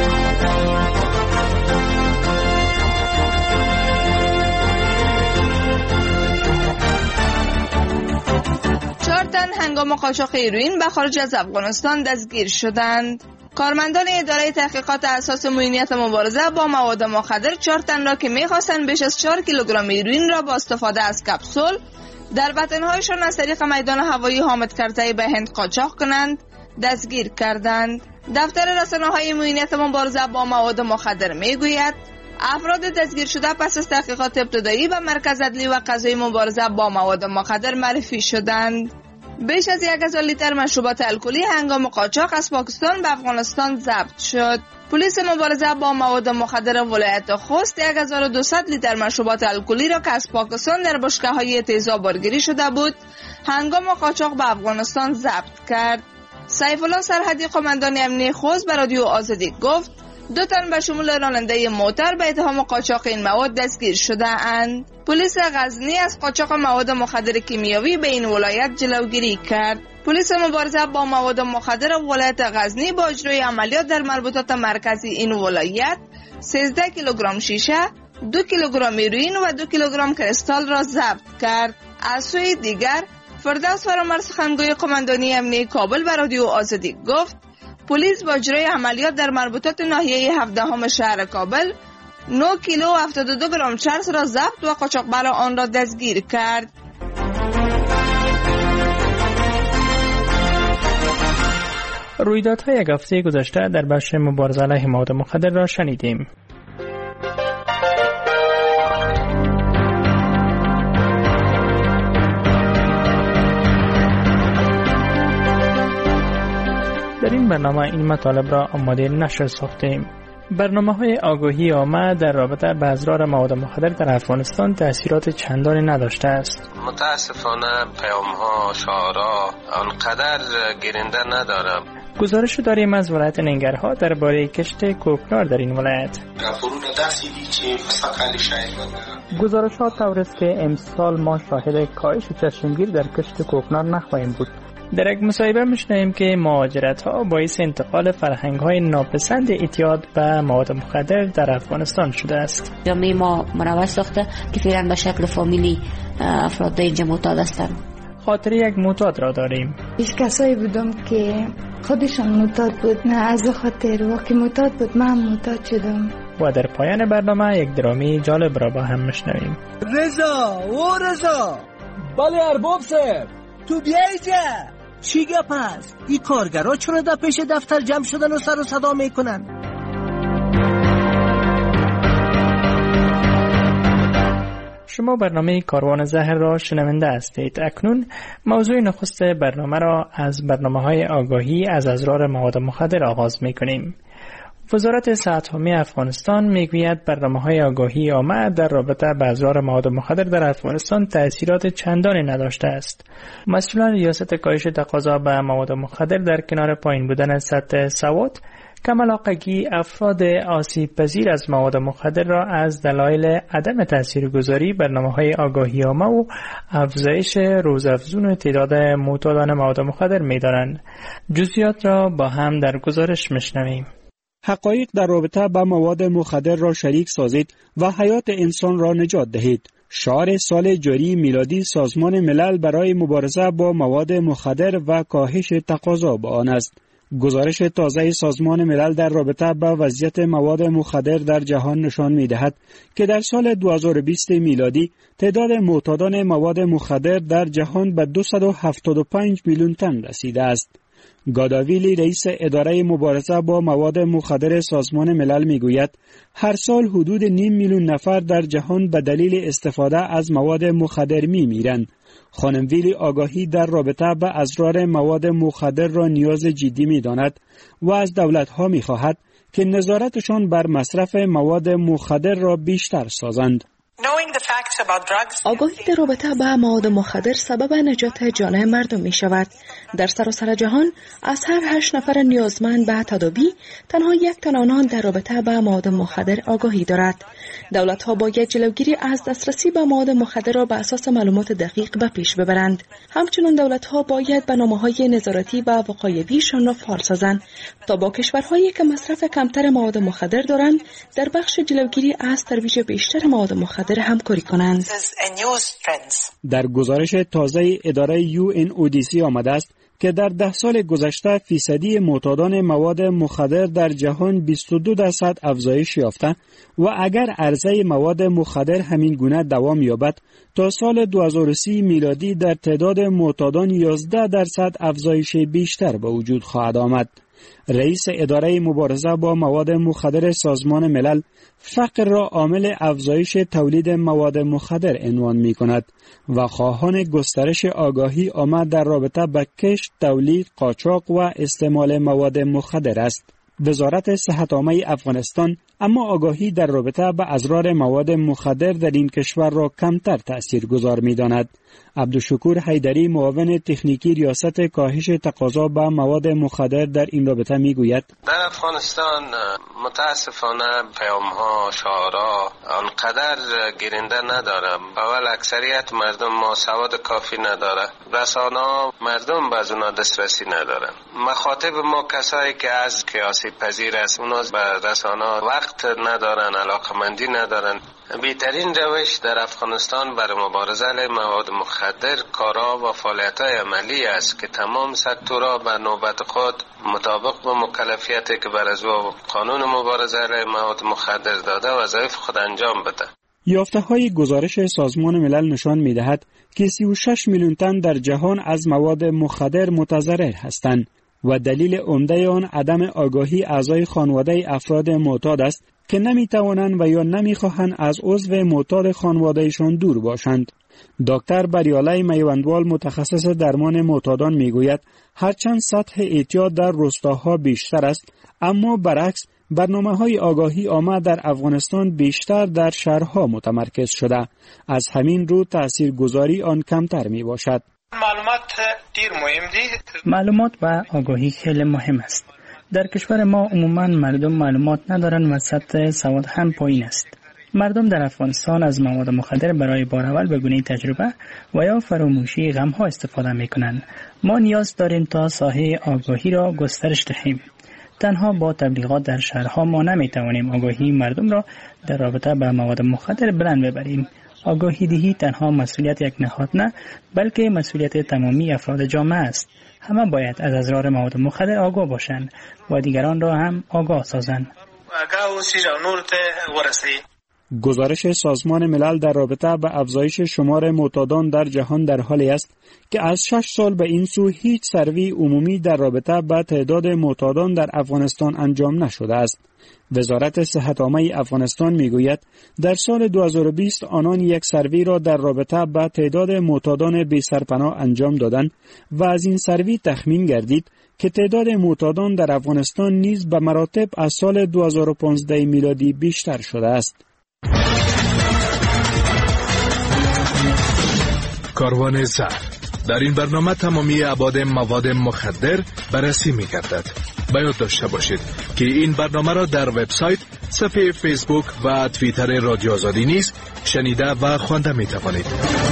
4 تن هنگام قاچاق هیروئین به خارج از افغانستان دستگیر شدند. کارمندان اداره تحقیقات اساس معینیت مبارزه با مواد مخدر 4 تن را که می‌خواستند بیش از 4 کیلوگرم هیروئین را با استفاده از کپسول در وطن‌هایشان از طریق میدان هوایی حامد کرزی به هند قاچاق کنند دستگیر کردند. دفتر رسانه‌های معینیت مبارزه با مواد مخدر می‌گوید افراد دستگیر شده پس از تحقیقات ابتدایی به مرکز عدلی و قضایی مبارزه با مواد مخدر معرفی شدند. بیش از 1000 لیتر مشروبات الکلی هنگام قاچاق از پاکستان به افغانستان ضبط شد. پلیس مبارزه با مواد مخدر ولایت خوست 1200 لیتر مشروبات الکلی را که از پاکستان در بشکه‌های تیزاب بارگیری شده بود هنگام قاچاق به افغانستان ضبط کرد. سیف الله سرحدی قماندان امنیتی خوست به رادیو آزادی گفت 2 تن به شمول راننده موتر به اتهام قاچاق این مواد دستگیر شده اند. پلیس غزنی از قاچاق مواد مخدر کیمیایی به این ولایت جلوگیری کرد. پلیس مبارزه با مواد مخدر ولایت غزنی با اجرای عملیات در مربوطات مرکزی این ولایت 13 کیلوگرم شیشه، 2 کیلوگرم هیروئین و 2 کیلوگرم کریستال را ضبط کرد. از سوی دیگر فردوس فرامرز سخنگوی قماندانی امنیتی کابل به رادیو آزادی گفت پلیس با اجرای عملیات در مربوطات ناحیه 17 شهر کابل 9 کیلو و 72 گرم چرس را ضبط و قاچاقبر آن را دستگیر کرد. رویدادهای یک هفته گذشته در بخش مبارزه علیه مواد مخدر را شنیدیم. در این برنامه این مطالب را آماده نشر ساختیم. برنامه‌های آگاهی عامه در رابطه با اضرار مواد مخدر در افغانستان تأثیرات چندانی نداشته است. متاسفانه پیام‌ها، شعارها آنقدر گیرنده ندارم. گزارش داریم از ولایت ننگرهار درباره کشت کوکنار در این ولایت. گزارشات طور است که امسال ما شاهد کاهش چشمگیر در کشت کوکنار نخواهیم بود. در یک مصاحبه می‌شنویم که مهاجرت‌ها باعث انتقال فرهنگ‌های ناپسند اعتیاد به مواد مخدر در افغانستان شده است. جامعه ما مروج ساخته که فعلا به شکل فامیلی افراد اینجا معتاد هستند. خاطر یک معتاد را داریم. هیچ کسایی بودم که خودشان معتاد بود، نه از خاطر وقتی معتاد بود من معتاد شدم. و در پایان برنامه یک درامی جالب را با هم می‌شنویم. رضا بله ارباب صاحب تو بیا اینجا. چی گپ هست؟ این کارگرها چرا در پیش دفتر جمع شدن و سر و صدا میکنن؟ شما برنامه کاروان زهر را شنونده هستید. اکنون موضوع نخست برنامه را از برنامه‌های آگاهی از اضرار مواد مخدر آغاز می‌کنیم. وزارت صحت عامه افغانستان میگوید برنامه‌های آگاهی عامه در رابطه با اضرار مواد مخدر در افغانستان تأثیرات چندانی نداشته است. مسئولان ریاست کاهش تقاضا به مواد مخدر در کنار پایین بودن سطح سواد، کم علاقگی افراد آسیب پذیر از مواد مخدر را از دلایل عدم تاثیرگذاری برنامه‌های آگاهی عامه و افزایش روزافزون تعداد معتادان مواد مخدر می‌دانند. جزئیات را با هم در گزارش می‌شنویم. حقایق در رابطه با مواد مخدر را شریک سازید و حیات انسان را نجات دهید. شعار سال جاری میلادی سازمان ملل برای مبارزه با مواد مخدر و کاهش تقاضا به آن است. گزارش تازه سازمان ملل در رابطه با وضعیت مواد مخدر در جهان نشان می‌دهد که در سال 2020 میلادی تعداد معتادان مواد مخدر در جهان به 275 میلیون تن رسیده است. گاداویلی رئیس اداره مبارزه با مواد مخدر سازمان ملل میگوید هر سال حدود 5 میلیون نفر در جهان به دلیل استفاده از مواد مخدر میمیرند. خانم ویلی آگاهی در رابطه با اضرار مواد مخدر را نیاز جدی میداند و از دولت‌ها میخواهد که نظارتشان بر مصرف مواد مخدر را بیشتر سازند. آگاهی در رابطه با مواد مخدر سبب نجات جان مردم می شود. در سراسر جهان از هر 8 نفر نیازمند به تداوی تنها 1 تن آنان در رابطه با مواد مخدر آگاهی دارد. دولت ها باید جلوگیری از دسترسی به مواد مخدر را بر اساس معلومات دقیق به پیش ببرند. همچنین دولت ها باید برنامه‌های نظارتی و وقایویشان را فعال سازند تا با کشورهایی که مصرف کمتر مواد مخدر دارند در بخش جلوگیری از ترویج بیشتر مواد مخدر همکاری کنند. در گزارش تازه اداره UNODC آمده است که در 10 سال گذشته فیصدی معتادان مواد مخدر در جهان 22% افزایش یافته و اگر عرضه مواد مخدر همین گونه دوام یابد تا سال 2030 میلادی در تعداد معتادان 11% افزایش بیشتر به وجود خواهد آمد. رئیس اداره مبارزه با مواد مخدر سازمان ملل فقر را عامل افزایش تولید مواد مخدر عنوان می کند و خواهان گسترش آگاهی آمد در رابطه با کشت، تولید، قاچاق و استعمال مواد مخدر است. وزارت صحت عامه افغانستان اما آگاهی در رابطه با اضرار مواد مخدر در این کشور را کمتر تاثیرگذار می داند. عبدالشکور حیدری معاون تکنیکی ریاست کاهش تقاضا به مواد مخدر در این رابطه می گوید در افغانستان متاسفانه پیام‌ها، شعارها آنقدر گیرنده ندارم. اول اکثریت مردم ما سواد کافی نداره، رسانه‌ها مردم به اونا دسترسی ندارن. مخاطب ما کسایی که از آسیب پذیر است، اونا به رسانه‌ها وقت ندارن، علاقمندی ندارن. بهترین روش در افغانستان برای مبارزه علیه مواد مخدر کارها و فعالیت‌های عملی است که تمام سکتورها به نوبت خود مطابق با مکلفیتی که بر از قانون مبارزه علیه مواد مخدر داده وظایف خود انجام بده. یافته‌های گزارش سازمان ملل نشان می‌دهد که 36 میلیون تن در جهان از مواد مخدر متضرر هستند و دلیل عمده آن عدم آگاهی اعضای خانواده افراد معتاد است که نمی‌توانند و یا نمی‌خواهند از عضو معتاد خانواده‌شان دور باشند. دکتر بریالای میوندوال متخصص درمان معتادان میگوید هرچند سطح اعتیاد در روستاها بیشتر است، اما برعکس برنامه‌های آگاهی عامه در افغانستان بیشتر در شهرها متمرکز شده. از همین رو تاثیرگذاری آن کمتر میباشد. معلومات و آگاهی خیلی مهم است. در کشور ما عموما مردم معلومات ندارند و سطح سواد هم پایین است. مردم در افغانستان از مواد مخدر برای بار اول به گونه تجربه و یا فراموشی غم‌ها استفاده می‌کنند. ما نیاز داریم تا ساحه آگاهی را گسترش دهیم. تنها با تبلیغات در شهرها ما نمی‌توانیم آگاهی مردم را در رابطه با مواد مخدر بلند ببریم. آگاهی دهی تنها مسئولیت یک نهاد نه، بلکه مسئولیت تمامی افراد جامعه است. همه باید از اضرار مواد مخدر آگاه باشند و دیگران را هم آگاه سازند. گزارش سازمان ملل در رابطه با افزایش شمار معتادان در جهان در حالی است که از 6 سال به این سو هیچ سروی عمومی در رابطه با تعداد معتادان در افغانستان انجام نشده است. وزارت صحت عامه افغانستان میگوید در سال 2020 آنان یک سروی را در رابطه با تعداد معتادان بی سرپناه انجام دادند و از این سروی تخمین گردید که تعداد معتادان در افغانستان نیز به مراتب از سال 2015 میلادی بیشتر شده است. کاروان زهر. در این برنامه تمامی ابعاد مواد مخدر بررسی می‌گردد. باید داشته باشید که این برنامه را در وبسایت، صفحه فیسبوک و توییتر رادیو آزادی نیز شنیده و خوانده می‌توانید.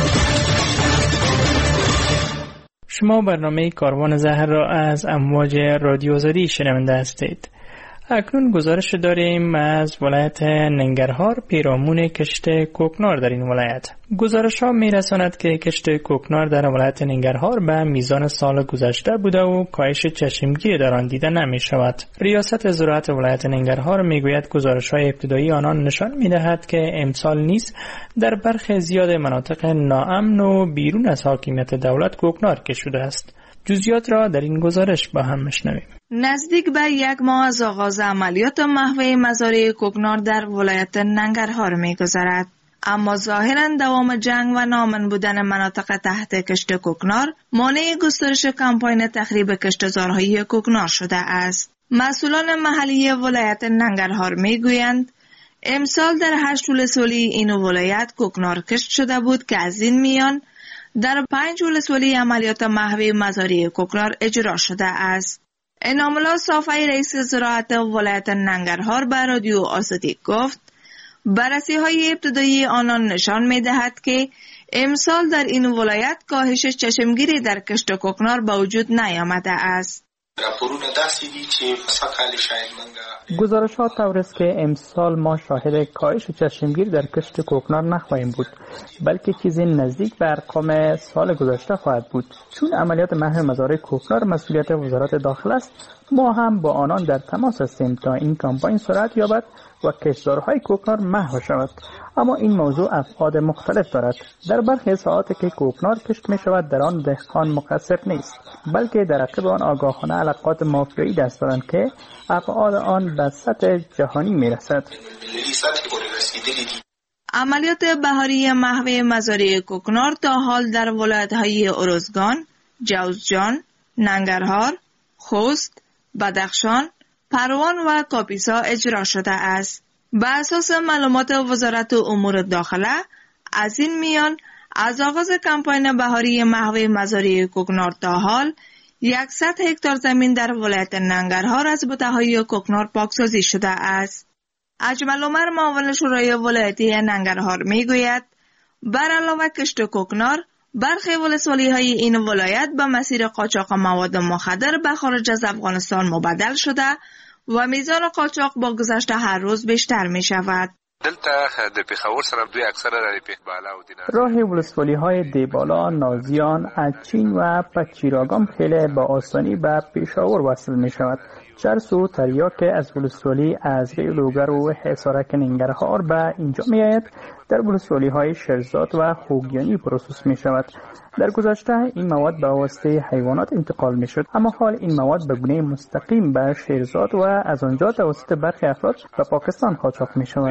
شما برنامه کاروان زهر را از امواج رادیو آزادی شنونده هستید. اکنون گزارش داریم از ولایت ننگرهار پیرامون کشت کوکنار در این ولایت. گزارش ها می رساند که کشت کوکنار در ولایت ننگرهار به میزان سال گذشته بوده و کاهش چشمگیر در آن دیده نمی شود. ریاست زراعت ولایت ننگرهار می گوید گزارش های ابتدایی آنان نشان می دهد که امسال نیز در برخی زیاد مناطق ناامن و بیرون از حاکمیت دولت کوکنار کشیده است. جزئیات را در این گزارش با هم میشنویم. نزدیک به 1 ماه از آغاز عملیات محو مزارع کوکنار در ولایت ننگرهار می‌گذرد، اما ظاهراً دوام جنگ و ناامن بودن مناطق تحت کشت کوکنار مانع گسترش کمپاین تخریب کشتزارهای کوکنار شده است. مسئولان محلی ولایت ننگرهار میگویند امسال در 8 ولسوالی این ولایت کوکنار کشت شده بود که از این میان در 5 ولسوالی عملیات محو مزارع کوکنار اجرا شده است. انعام الله صافی رئیس زراعت ولایت ننگرهار به رادیو آزادی گفت بررسی‌های ابتدایی آنان نشان می‌دهد که امسال در این ولایت کاهش چشمگیری در کشت کوکنار به وجود نیامده است. گزارش ها طور است که امسال ما شاهد کاهش چشمگیر در کشت کوکنار نخواهیم بود، بلکه چیزی نزدیک به ارقام سال گذشته خواهد بود. چون عملیات محو مزارع کوکنار مسئولیت وزارت داخل است، ما هم با آنان در تماس هستیم تا این کمپاین سرعت یابد و کشتزارهای کوکنار محو شود. اما این موضوع ابعاد مختلف دارد. در برخی ساعاتی که کوکنار کشت می شود در آن دهقان مقصر نیست، بلکه در عقب آن آگاهانه علاقات مافیایی دست دارند که ابعاد آن به سطح جهانی می رسد. عملیات بهاری محو مزارع کوکنار تا حال در ولایت‌های ارزگان، جوزجان، ننگرهار، خوست، بدخشان، پروان و کاپیسا اجرا شده است. به اساس معلومات وزارت امور داخله، از این میان از آغاز کمپاین بهاری محو مزارع کوکنار تا حال 100 هکتار زمین در ولایت ننگرهار از بوته‌های کوکنار پاکسازی شده است. اجمل عمر معاون شورای ولایتی ننگرهار میگوید بر علاوه کشت کوکنار، برخی ولسوالی‌های این ولایت به مسیر قاچاق مواد مخدر به خارج از افغانستان مبدل شده و میزان قاچاق با گذشت هر روز بیشتر می شود. دلته د پیښور سره دوی اکثره د پیښبالا او دینه راه ولسوالی‌های دیبالا، نازیان، اچین و پچیراگام خیلی با آسانی به پیشاور وصل می‌شود. چرس و تریاک از ولسوالی از لوگر و حصارک ننگرهار به اینجا می‌آید. در ولسوالی‌های شیرزاد و خوگیانی پروسس می‌شود. در گذشته این مواد به واسطه حیوانات انتقال می‌شد، اما حال این مواد به گونه مستقیم به شیرزاد و از آنجا توسط برخی افراد به پاکستان قاچاق می‌شود.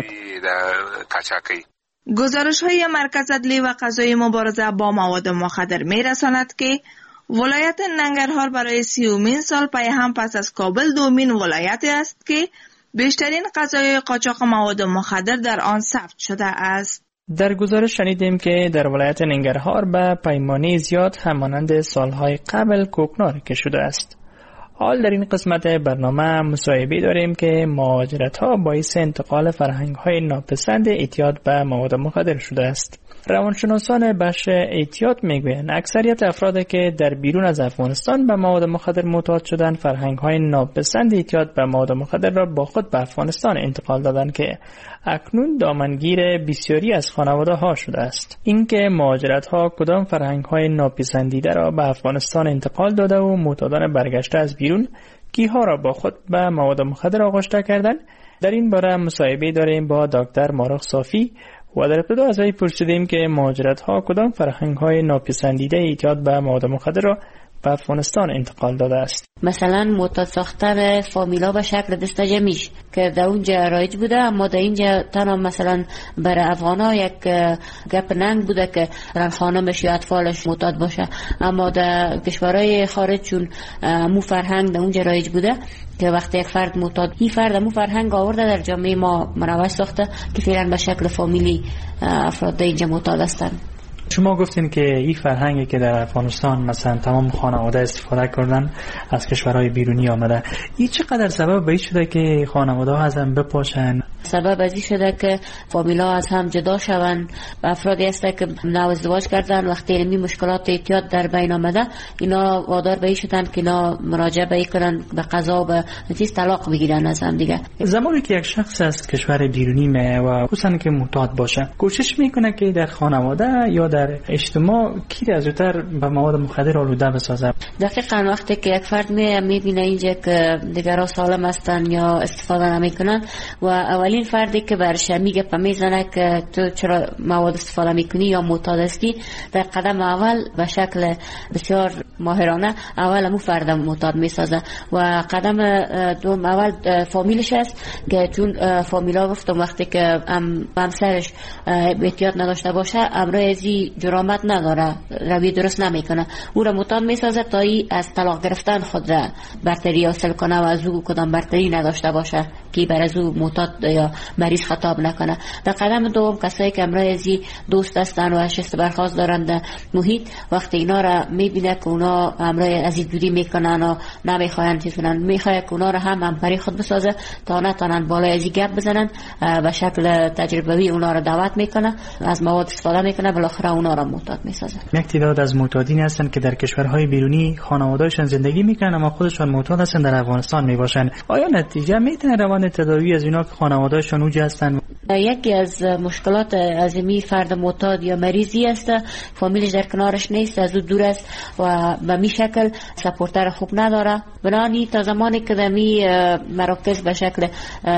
گزارش‌های مرکز عدلی و قضایی مبارزه با مواد مخدر می‌رساند که ولایت ننگرهار برای 30مین سال پی هم پس از کابل دومین ولایتی است که بیشترین قضایای قاچاق مواد مخدر در آن ثبت شده است. در گزارش شنیدیم که در ولایت ننگرهار به پیمانه زیاد همانند سالهای قبل کوکنار کشیده است. حال در این قسمت برنامه مصاحبه داریم که مهاجرت‌ها باعث انتقال فرهنگ‌های ناپسند اعتیاد به مواد مخدر شده است. روانشناسان بخش اعتیاد میگویند اکثریت افرادی که در بیرون از افغانستان به مواد مخدر معتاد شدند فرهنگ‌های ناپسند اعتیاد به مواد مخدر را با خود به افغانستان انتقال دادند که اکنون دامنگیر بسیاری از خانواده‌ها شده است. اینکه مهاجرت‌ها کدام فرهنگ‌های ناپسندیده را به افغانستان انتقال داده و معتادان برگشته از بیرون کیها را با خود به مواد مخدر آغشته کردند، در این باره مصاحبه داریم با دکتر مارخ صافی و در ابتدا از وی پرسیدیم که مهاجرت‌ها کدام فرهنگ‌های ناپسندیده اعتیاد به مواد مخدر را به افغانستان انتقال داده است. مثلا معتاد ساختن فامیلا به شکل دستجمیش که در اونجا رایج بوده، اما در اینجا تنها مثلا برای افغانا یک گپ ننگ بوده که خانمش یا اطفالش معتاد باشه، اما در کشورهای خارج چون مو فرهنگ در اونجا رایج بوده که وقتی یک فرد معتاد، این فرد مو فرهنگ آورده در جامعه ما مروج ساخته که فعلا به شکل فامیلی افراد اینجا معتاد هستند. شما گفتین که این فرهنگی که در افغانستان مثلا تمام خانواده استفاده کردن از کشورهای بیرونی آمده، این چقدر سبب به این شده که خانواده ها از هم بپاشن؟ سبب از این شده که فامیلا از هم جدا شوند. افرادی هسته که نو ازدواج کردن، وقتی علمی مشکلات اعتیاد در بین آمده اینا وادار به این شدن که اینا مراجعه به کنن به قضا و به چیز طلاق بگیرن از هم دیگه. زمانی که یک شخص از کشور بیرونی میه و خصوصا که معتاد باشه، کوشش میکنه که در خانواده یا در اجتماع کی را زودتر به مواد مخدر آلوده بسازه. دقیقاً وقتی که یک فرد میبینه اینجا که دیگرها سالم هستن یا استفاده نمیکنن و اولین فردی که برش میگه میزنه که تو چرا مواد استفاده میکنی یا معتاد هستی، در قدم اول به شکل بسیار ماهرانه اول همون فرد معتاد میسازه و قدم دوم اول فامیلش است که چون فامیلا گفتم وقتی که همسرش اعتیاد نداشته باشه امروز ازی جرامت نداره، روی درست نمیکنه، او را معتاد میسازه تا ای از طلاق گرفتن خود را برتری حاصل کنه و از او کدام برتری نداشته باشه که بر از او معتاد یا مریض خطاب نکنه. در قدم دوم کسایی که امروزی دوست هستن و شست برخواست دارن در محیط، وقتی اینا را میبینه که اونا امروز از این دوری میکنن و نمیخواین چیز کنن، میخواد که اونا را هم همپری خود بسازه تا نتونن بالای از این گپ بزنن، به شکل تجربوی اونا را دعوت میکنه، از مواد استفاده میکنه، بالاخره اونا را معتاد میسازه. یک تعداد از معتادین هستن که در کشورهای بیرونی خانواده‌شان زندگی میکنن اما خودشان معتاد هستن در افغانستان میباشن. آیا نتیجه میتونه روان تداوی از اینا که خانواده‌شان اونجا هستن؟ یکی از مشکلات عظیمی فرد معتاد یا مریضی است، فامیلش در کنارش نیست، از او دور است و به می شکل سپورتر خوب نداره. بنابراین تا زمانی که در می مراکز به شکل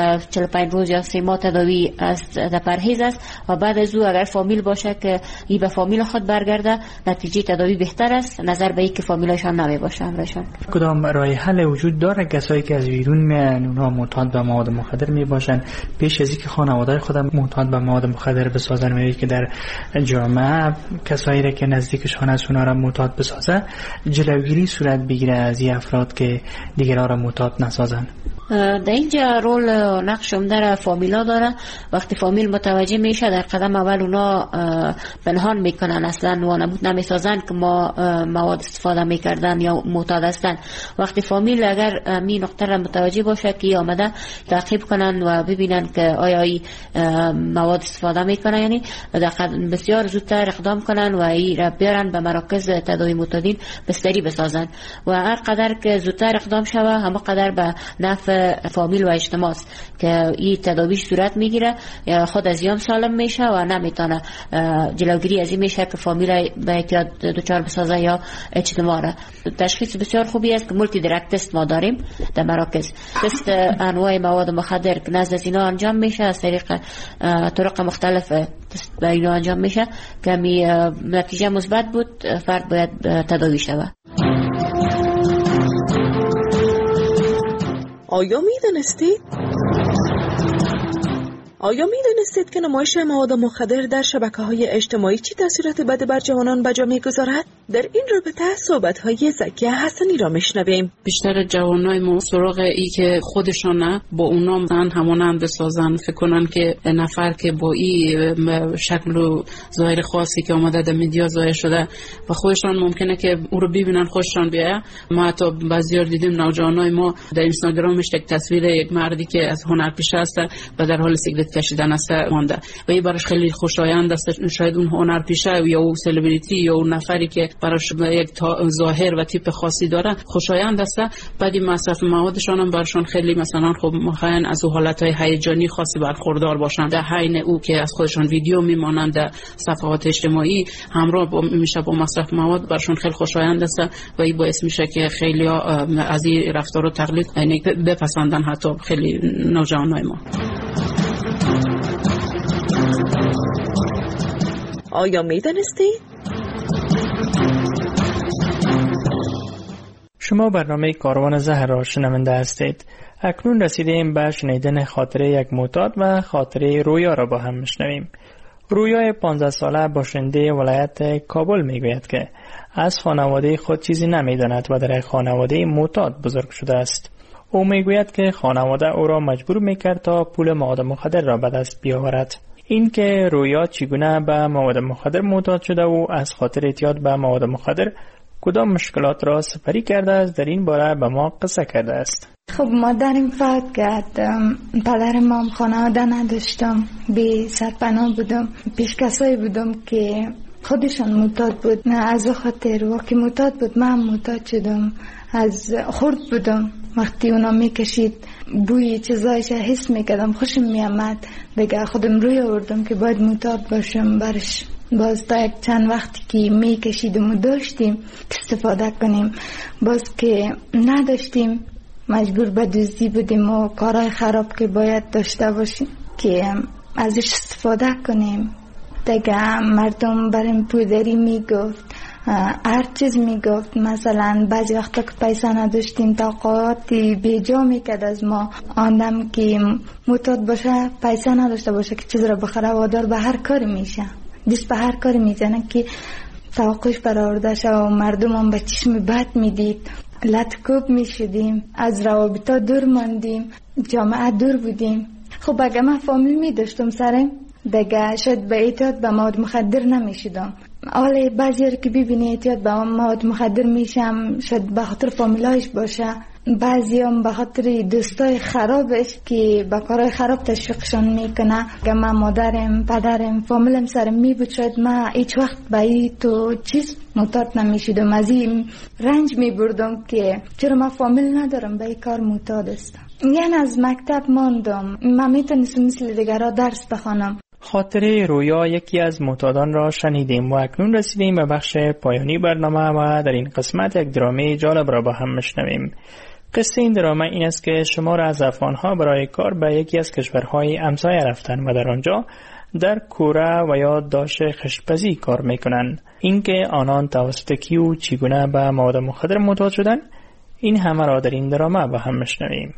45 روز یا 3 ماه تداوی است در پرهیز است و بعد از او اگر فامیل باشه که ای به فامیل خود برگرده، نتیجه تداوی بهتر است نظر به اینکه فامیلشان نمی باشه امرشان. کدام راه حل وجود داره کسایی که از بیرون میان اونها معتاد به مواد مخدر می باشن پیش از اینکه خانواده خودم معتاد به مواد مخدر بسازن، میگه که در جامعه کسایی را که نزدیکشان از اونها را معتاد بسازه جلوگیری صورت بگیره از این افراد که دیگرها را معتاد نسازن؟ در اینجا رول نقش عمده فامیلا داره. وقتی فامیل متوجه میشه در قدم اول اونا پنهان میکنن، اصلا وانمود نمیسازن که ما مواد استفاده میکردن یا معتاد هستن. وقتی فامیل اگر می نقطه را متوجه باشه که آمده تعقیب کنن و ببینن که آیا ای مواد استفاده میکنه، یعنی بسیار زودتر اقدام کنن و ای را بیارن به مراکز تداوی معتادین بستری بسازن و هر قدر که زودتر اقدام شوه همه قدر به نفع فامیل و اجتماع که این تداویش صورت میگیره، خود از یام سالم میشه و نمیتونه جلوگیری از این میشه که فامیل به احتیاط دچار بسازه یا اجتماع را. تشخیص بسیار خوبی است که مولتی درک تست ما داریم در مراکز، تست انواع مواد مخدر که نزد از اینا انجام میشه، از طریق طرق مختلف تست به اینا انجام میشه که نتیجه مثبت بود فرد باید تداوی شود. آیا میدانستید که نمایش مواد مخدر در شبکه‌های اجتماعی چی تاثیرات بدی بر جوانان به جا می‌گذارد؟ در این رابطه صحبت‌های زکیه حسنی را میشنویم. بیشتر جوانای ما سراغ ای که خودشان با اونا همانند بسازن، فکر کنن که نفر که با این شکل و ظاهر خاصی که اومده در میدیا ظاهر شده و خودشان ممکنه که او رو ببینن خوششان بیاد. ما حتی بعضی‌ها دیدیم نوجوانای ما در اینستاگرامش یک تصویر یک مردی که از هنرپیشه است و در حال سیگارت کشیدن است مانده و این براش خیلی خوشایند است. شاید اون هنرپیشه یا اون سلبریتی یا اون نفری که براش یک ظاهر و تیپ خاصی داره خوشایند است، بعد این مصرف موادشان هم براشون خیلی مثلا خب مخاین از اون حالتهای هیجانی خاصی برخوردار باشن، در حین او که از خودشون ویدیو میمانند در صفحات اجتماعی همراه میشه با مصرف مواد، براشون خیلی خوشایند است و این باعث میشه که خیلی از این رفتار رو تقلید یعنی بپسندن حتی خیلی نوجوانای ما. آیا میدانستید؟ شما برنامه کاروان زهر را شنونده هستید. اکنون رسیدیم به شنیدن خاطره یک معتاد و خاطره رویا را با هم میشنویم. رویای 15 ساله باشنده ولایت کابل میگوید که از خانواده خود چیزی نمیداند و در خانواده معتاد بزرگ شده است. او میگوید که خانواده او را مجبور میکرد تا پول مواد مخدر را به دست بیاورد. این که رویا چگونه به مواد مخدر معتاد شده و از خاطر اعتیاد به مواد مخدر کدام مشکلات را سپری کرده است، در این باره به ما قصه کرده است. خب مادرم فوت کرد، پدرم هم خانواده نداشتم، بی سرپناه بودم، پیش کسایی بودم که خودشان معتاد بود. نه از خاطر وقتی معتاد بود من معتاد شدم، از خورد بودم، وقتی اونا میکشید بوی چیزایش حس میکردم خوشم میامد، دیگه خودم روی آوردم که باید معتاد باشم برش. باز تا یک چند وقتی که میکشیدم و داشتیم استفاده کنیم، باز که نداشتیم مجبور به دزدی بودیم و کارهای خراب که باید داشته باشیم که ازش استفاده کنیم. دیگه مردم بریم پودری میگفت، هر چیز میگفت، مثلا بعضی وقتا که پیسه نداشتیم توقعاتی بیجا میکرد از ما، آندم که معتاد باشه پیسه نداشته باشه که چیز را بخره، وادار به هر کاری میشه، دست به هر کاری میزنه که توقعش برآورده شه و مردم هم به چشم بد میدید، لطکوب میشدیم، از روابطا دور ماندیم، جامعه دور بودیم. خب اگه من فامیل میداشتم سرم دیگه شاید به اعتیاد به مواد مخدر نمیشدم. حالا بعضی رو که ببینی اعتیاد به مواد مخدر میشم شاید به خاطر فامیلایش باشه، بعضی هم به خاطر دوستای خرابش که به کارهای خراب تشویقشان میکنه. که من مادرم، پدرم، فامیلم سرم میبود شاید من هیچ وقت به این تو چیز معتاد نمیشدم، از این رنج میبردم که چرا من فامیل ندارم به این کار معتاد هستم. یعنی از مکتب ماندم، من میتونستم مثل دیگرها درس بخوانم. خاطره رویا یکی از معتادان را شنیدیم و اکنون رسیدیم به بخش پایانی برنامه و در این قسمت یک درامه جالب را با هم میشنویم. قصه این درامه این است که شمار از افغان‌ها برای کار به یکی از کشورهای همسایه رفتن و در آنجا در کوره و یا داش خشتپزی کار میکنند. اینکه آنان توسط کی و چگونه به مواد مخدر معتاد شدند، این همه را در این درامه با هم میشنویم.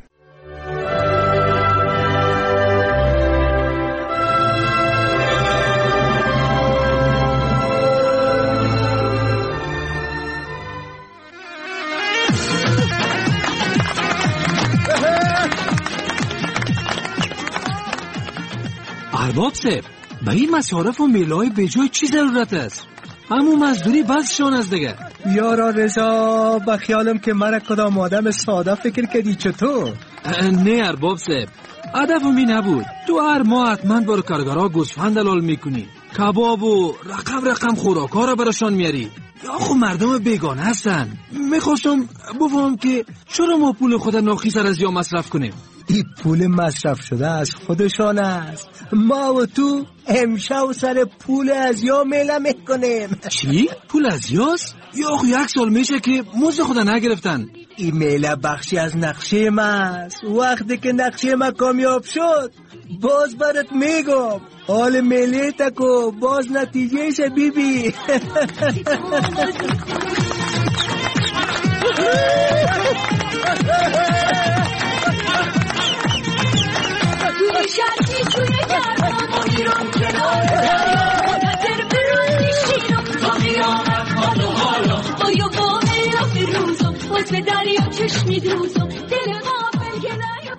ارباب صاحب، به این مصارف و میلای به جای چی ضرورت است؟ همون مزدوری بسشان از دیگه. یارا رضا، با خیالم که من کدام آدم ساده فکر کردی چطور؟ نه ارباب صاحب، هدفم این نبود. تو هر ماه حتما برای کارگرها گوسفند دلال میکنی، کباب و رقم خوراکا را براشان میاری. یا خب مردم بیگانه هستن. میخواستم بفهم که چرا ما پول خود ناخیسر از یا مصرف کنیم؟ این پول مصرف شده از خودشان است. ما و تو امشب سر پول از یا میله میکنیم. چی؟ پول از یاست؟ یا خب 1 سال میشه که مزد خود نگرفتن. این میله بخشی از نقشه ما است. وقتی که نقشه ما کامیاب شد باز برات میگم. حال میله تکو باز نتیجهش بیبی. توی شرکی توی گردم و ایران کنار دریا نظر برون میشینم با قیامت حال و حالا با یا با میلا فروزم باز به دریا چشمی دوزم دل غافل که نیا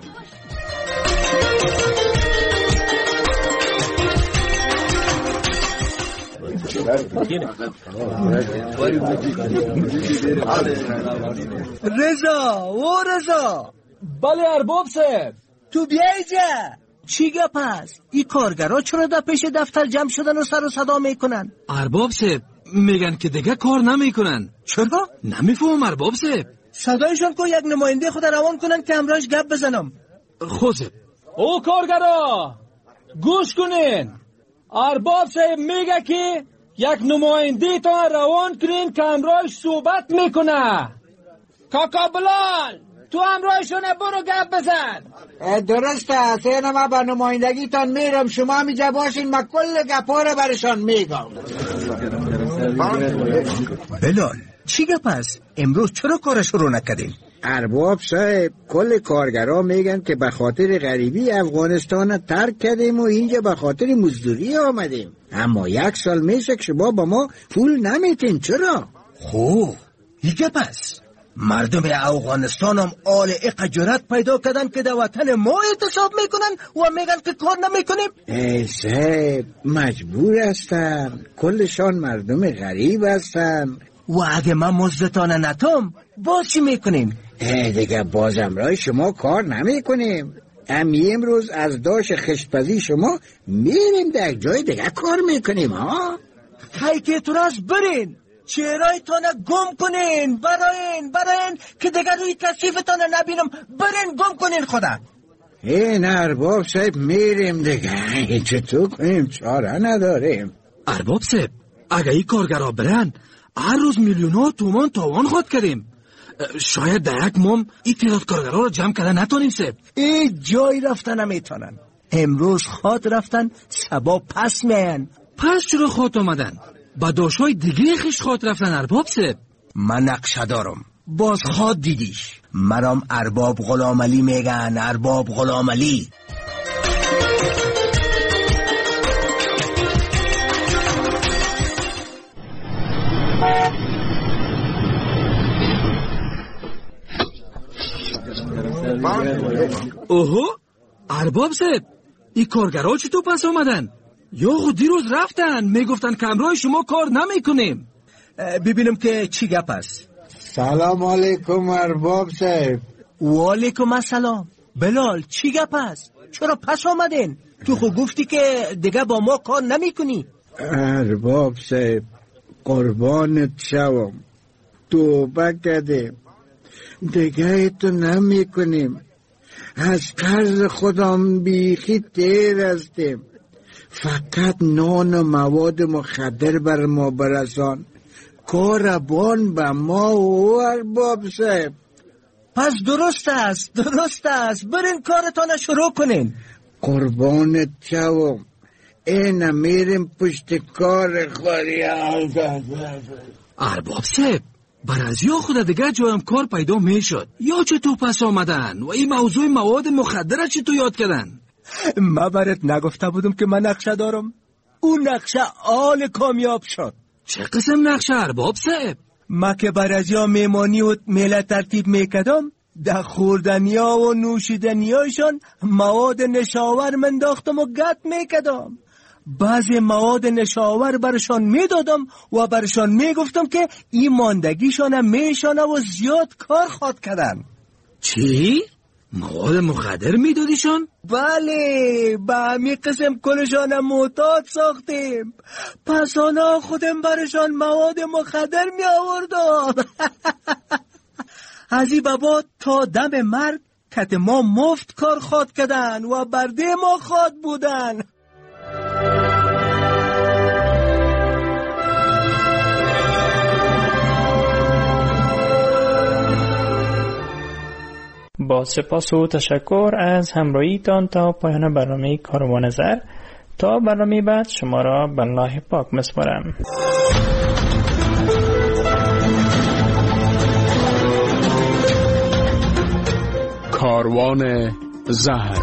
رضا بله ارباب صاحب تو بیایی جا. چی گپ هست؟ این کارگرها چرا در پیش دفتر جمع شدن و سر و صدا میکنن؟ ارباب صاحب میگن که دیگه کار نمیکنن. چرا؟ نمیفهم ارباب صاحب. صدایشون کو یک نماینده خود روان کنن که همراهش گپ بزنم. خوزه او کارگرها گوش کنین. ارباب صاحب میگه که یک نماینده تا روان کنین که همراهش صحبت میکنه. کاکا بلال تو همراهشونه برو گپ بزن. درسته سینه ما با نمایندگی تان میرم. شما همیجا باشین ما کل گپا رو برشان میگم. بلال چی گپ است؟ امروز چرا کارش رو نکردین؟ ارباب صاحب کل کارگرها میگن که به خاطر غریبی افغانستان ترک کردیم و اینجا به خاطر مزدوری آمدیم. اما 1 سال میشه که شما با ما پول نمیتین. چرا؟ خوب این گپ است. مردم افغانستان هم آل اقجارت پیدا کردن که در وطن ما اعتصاب میکنن و میگن که کار نمیکنیم. ای صاحب مجبور هستن. کلشان مردم غریب هستن. و اگه من مزدتان نتام باز چی میکنیم؟ دیگه باز امرای شما کار نمیکنیم. امروز از داش خشتپزی شما میریم در جای دیگه کار میکنیم ها. خیلی که تو راست برین چهرهایتان گم کنین. براین که دیگر روی کثیفتان نبینم. برین گم کنین خدا. این ارباب صاحب میریم دیگه. چطور کنیم؟ چاره نداریم. ارباب صاحب اگه این کارگرها برن هر روز میلیون‌ها تومان تاوان خود کردیم. شاید در یک مام این تعداد کارگرها رو جمع کردن نتونیم صاحب. این جای رفتن نمیتونن. امروز خود رفتن سبا پس میان. پس چرا خود آمدن؟ با داشتهای دیگه خیش خود رفتن ارباب صاحب. من نقشه دارم. باز خود دیدیش. مرام ارباب غلام علی میگن. ارباب غلام علی. اوهو ارباب صاحب این کارگرها چطور پس آمدن؟ یا خود دیروز رفتن میگفتن که همراه شما کار نمیکنیم. ببینم که چی گپ است. سلام علیکم ارباب صاحب. و علیکم السلام. بلال چی گپ است؟ چرا پس آمدین؟ تو خود گفتی که دیگه با ما کار نمیکنی. ارباب صاحب قربانت شوم. توبه کردیم دیگه تو نمیکنیم. از قرض خودم بیخی تیر هستیم. فقط نان و مواد مخدر بر ما برسان. کاربان به ما و ارباب صاحب. پس درست است. برین کارتان شروع کنین. قربانت شوم. این میریم پشت کار خوری. ارباب صاحب برازیا خود دیگه جایم کار پیدا میشد. یا چطور پس آمدن و این موضوع مواد مخدر چطور یاد کردن؟ من برات نگفته بودم که من نقشه دارم؟ اون نقشه آل کامیاب شد. چه قسم نقشه ارباب صاحب؟ ما که برازیا میمانی و میله ترتیب میکردم در خوردنیا و نوشیدنیاشون مواد نشاور منداختم و گت میکردم. بعضی مواد نشاور برشان میدادم و برشان میگفتم که این ماندگیشان میشانه و زیاد کار خواد کردن. چی؟ مواد مخدر میدادیشان؟ بله، به همین قسم کلشان معتاد ساختیم. پس آنها خودم برشان مواد مخدر می آوردم. از این بابا تا دم مرگ کت ما مفت کار خواد کردن و برده ما خواد بودن. با سپاس و تشکر از همراهیتان تا پایان برنامه کاروان زر. تا برنامه بعد شما را به الله پاک می‌سپارم. کاروان زهر.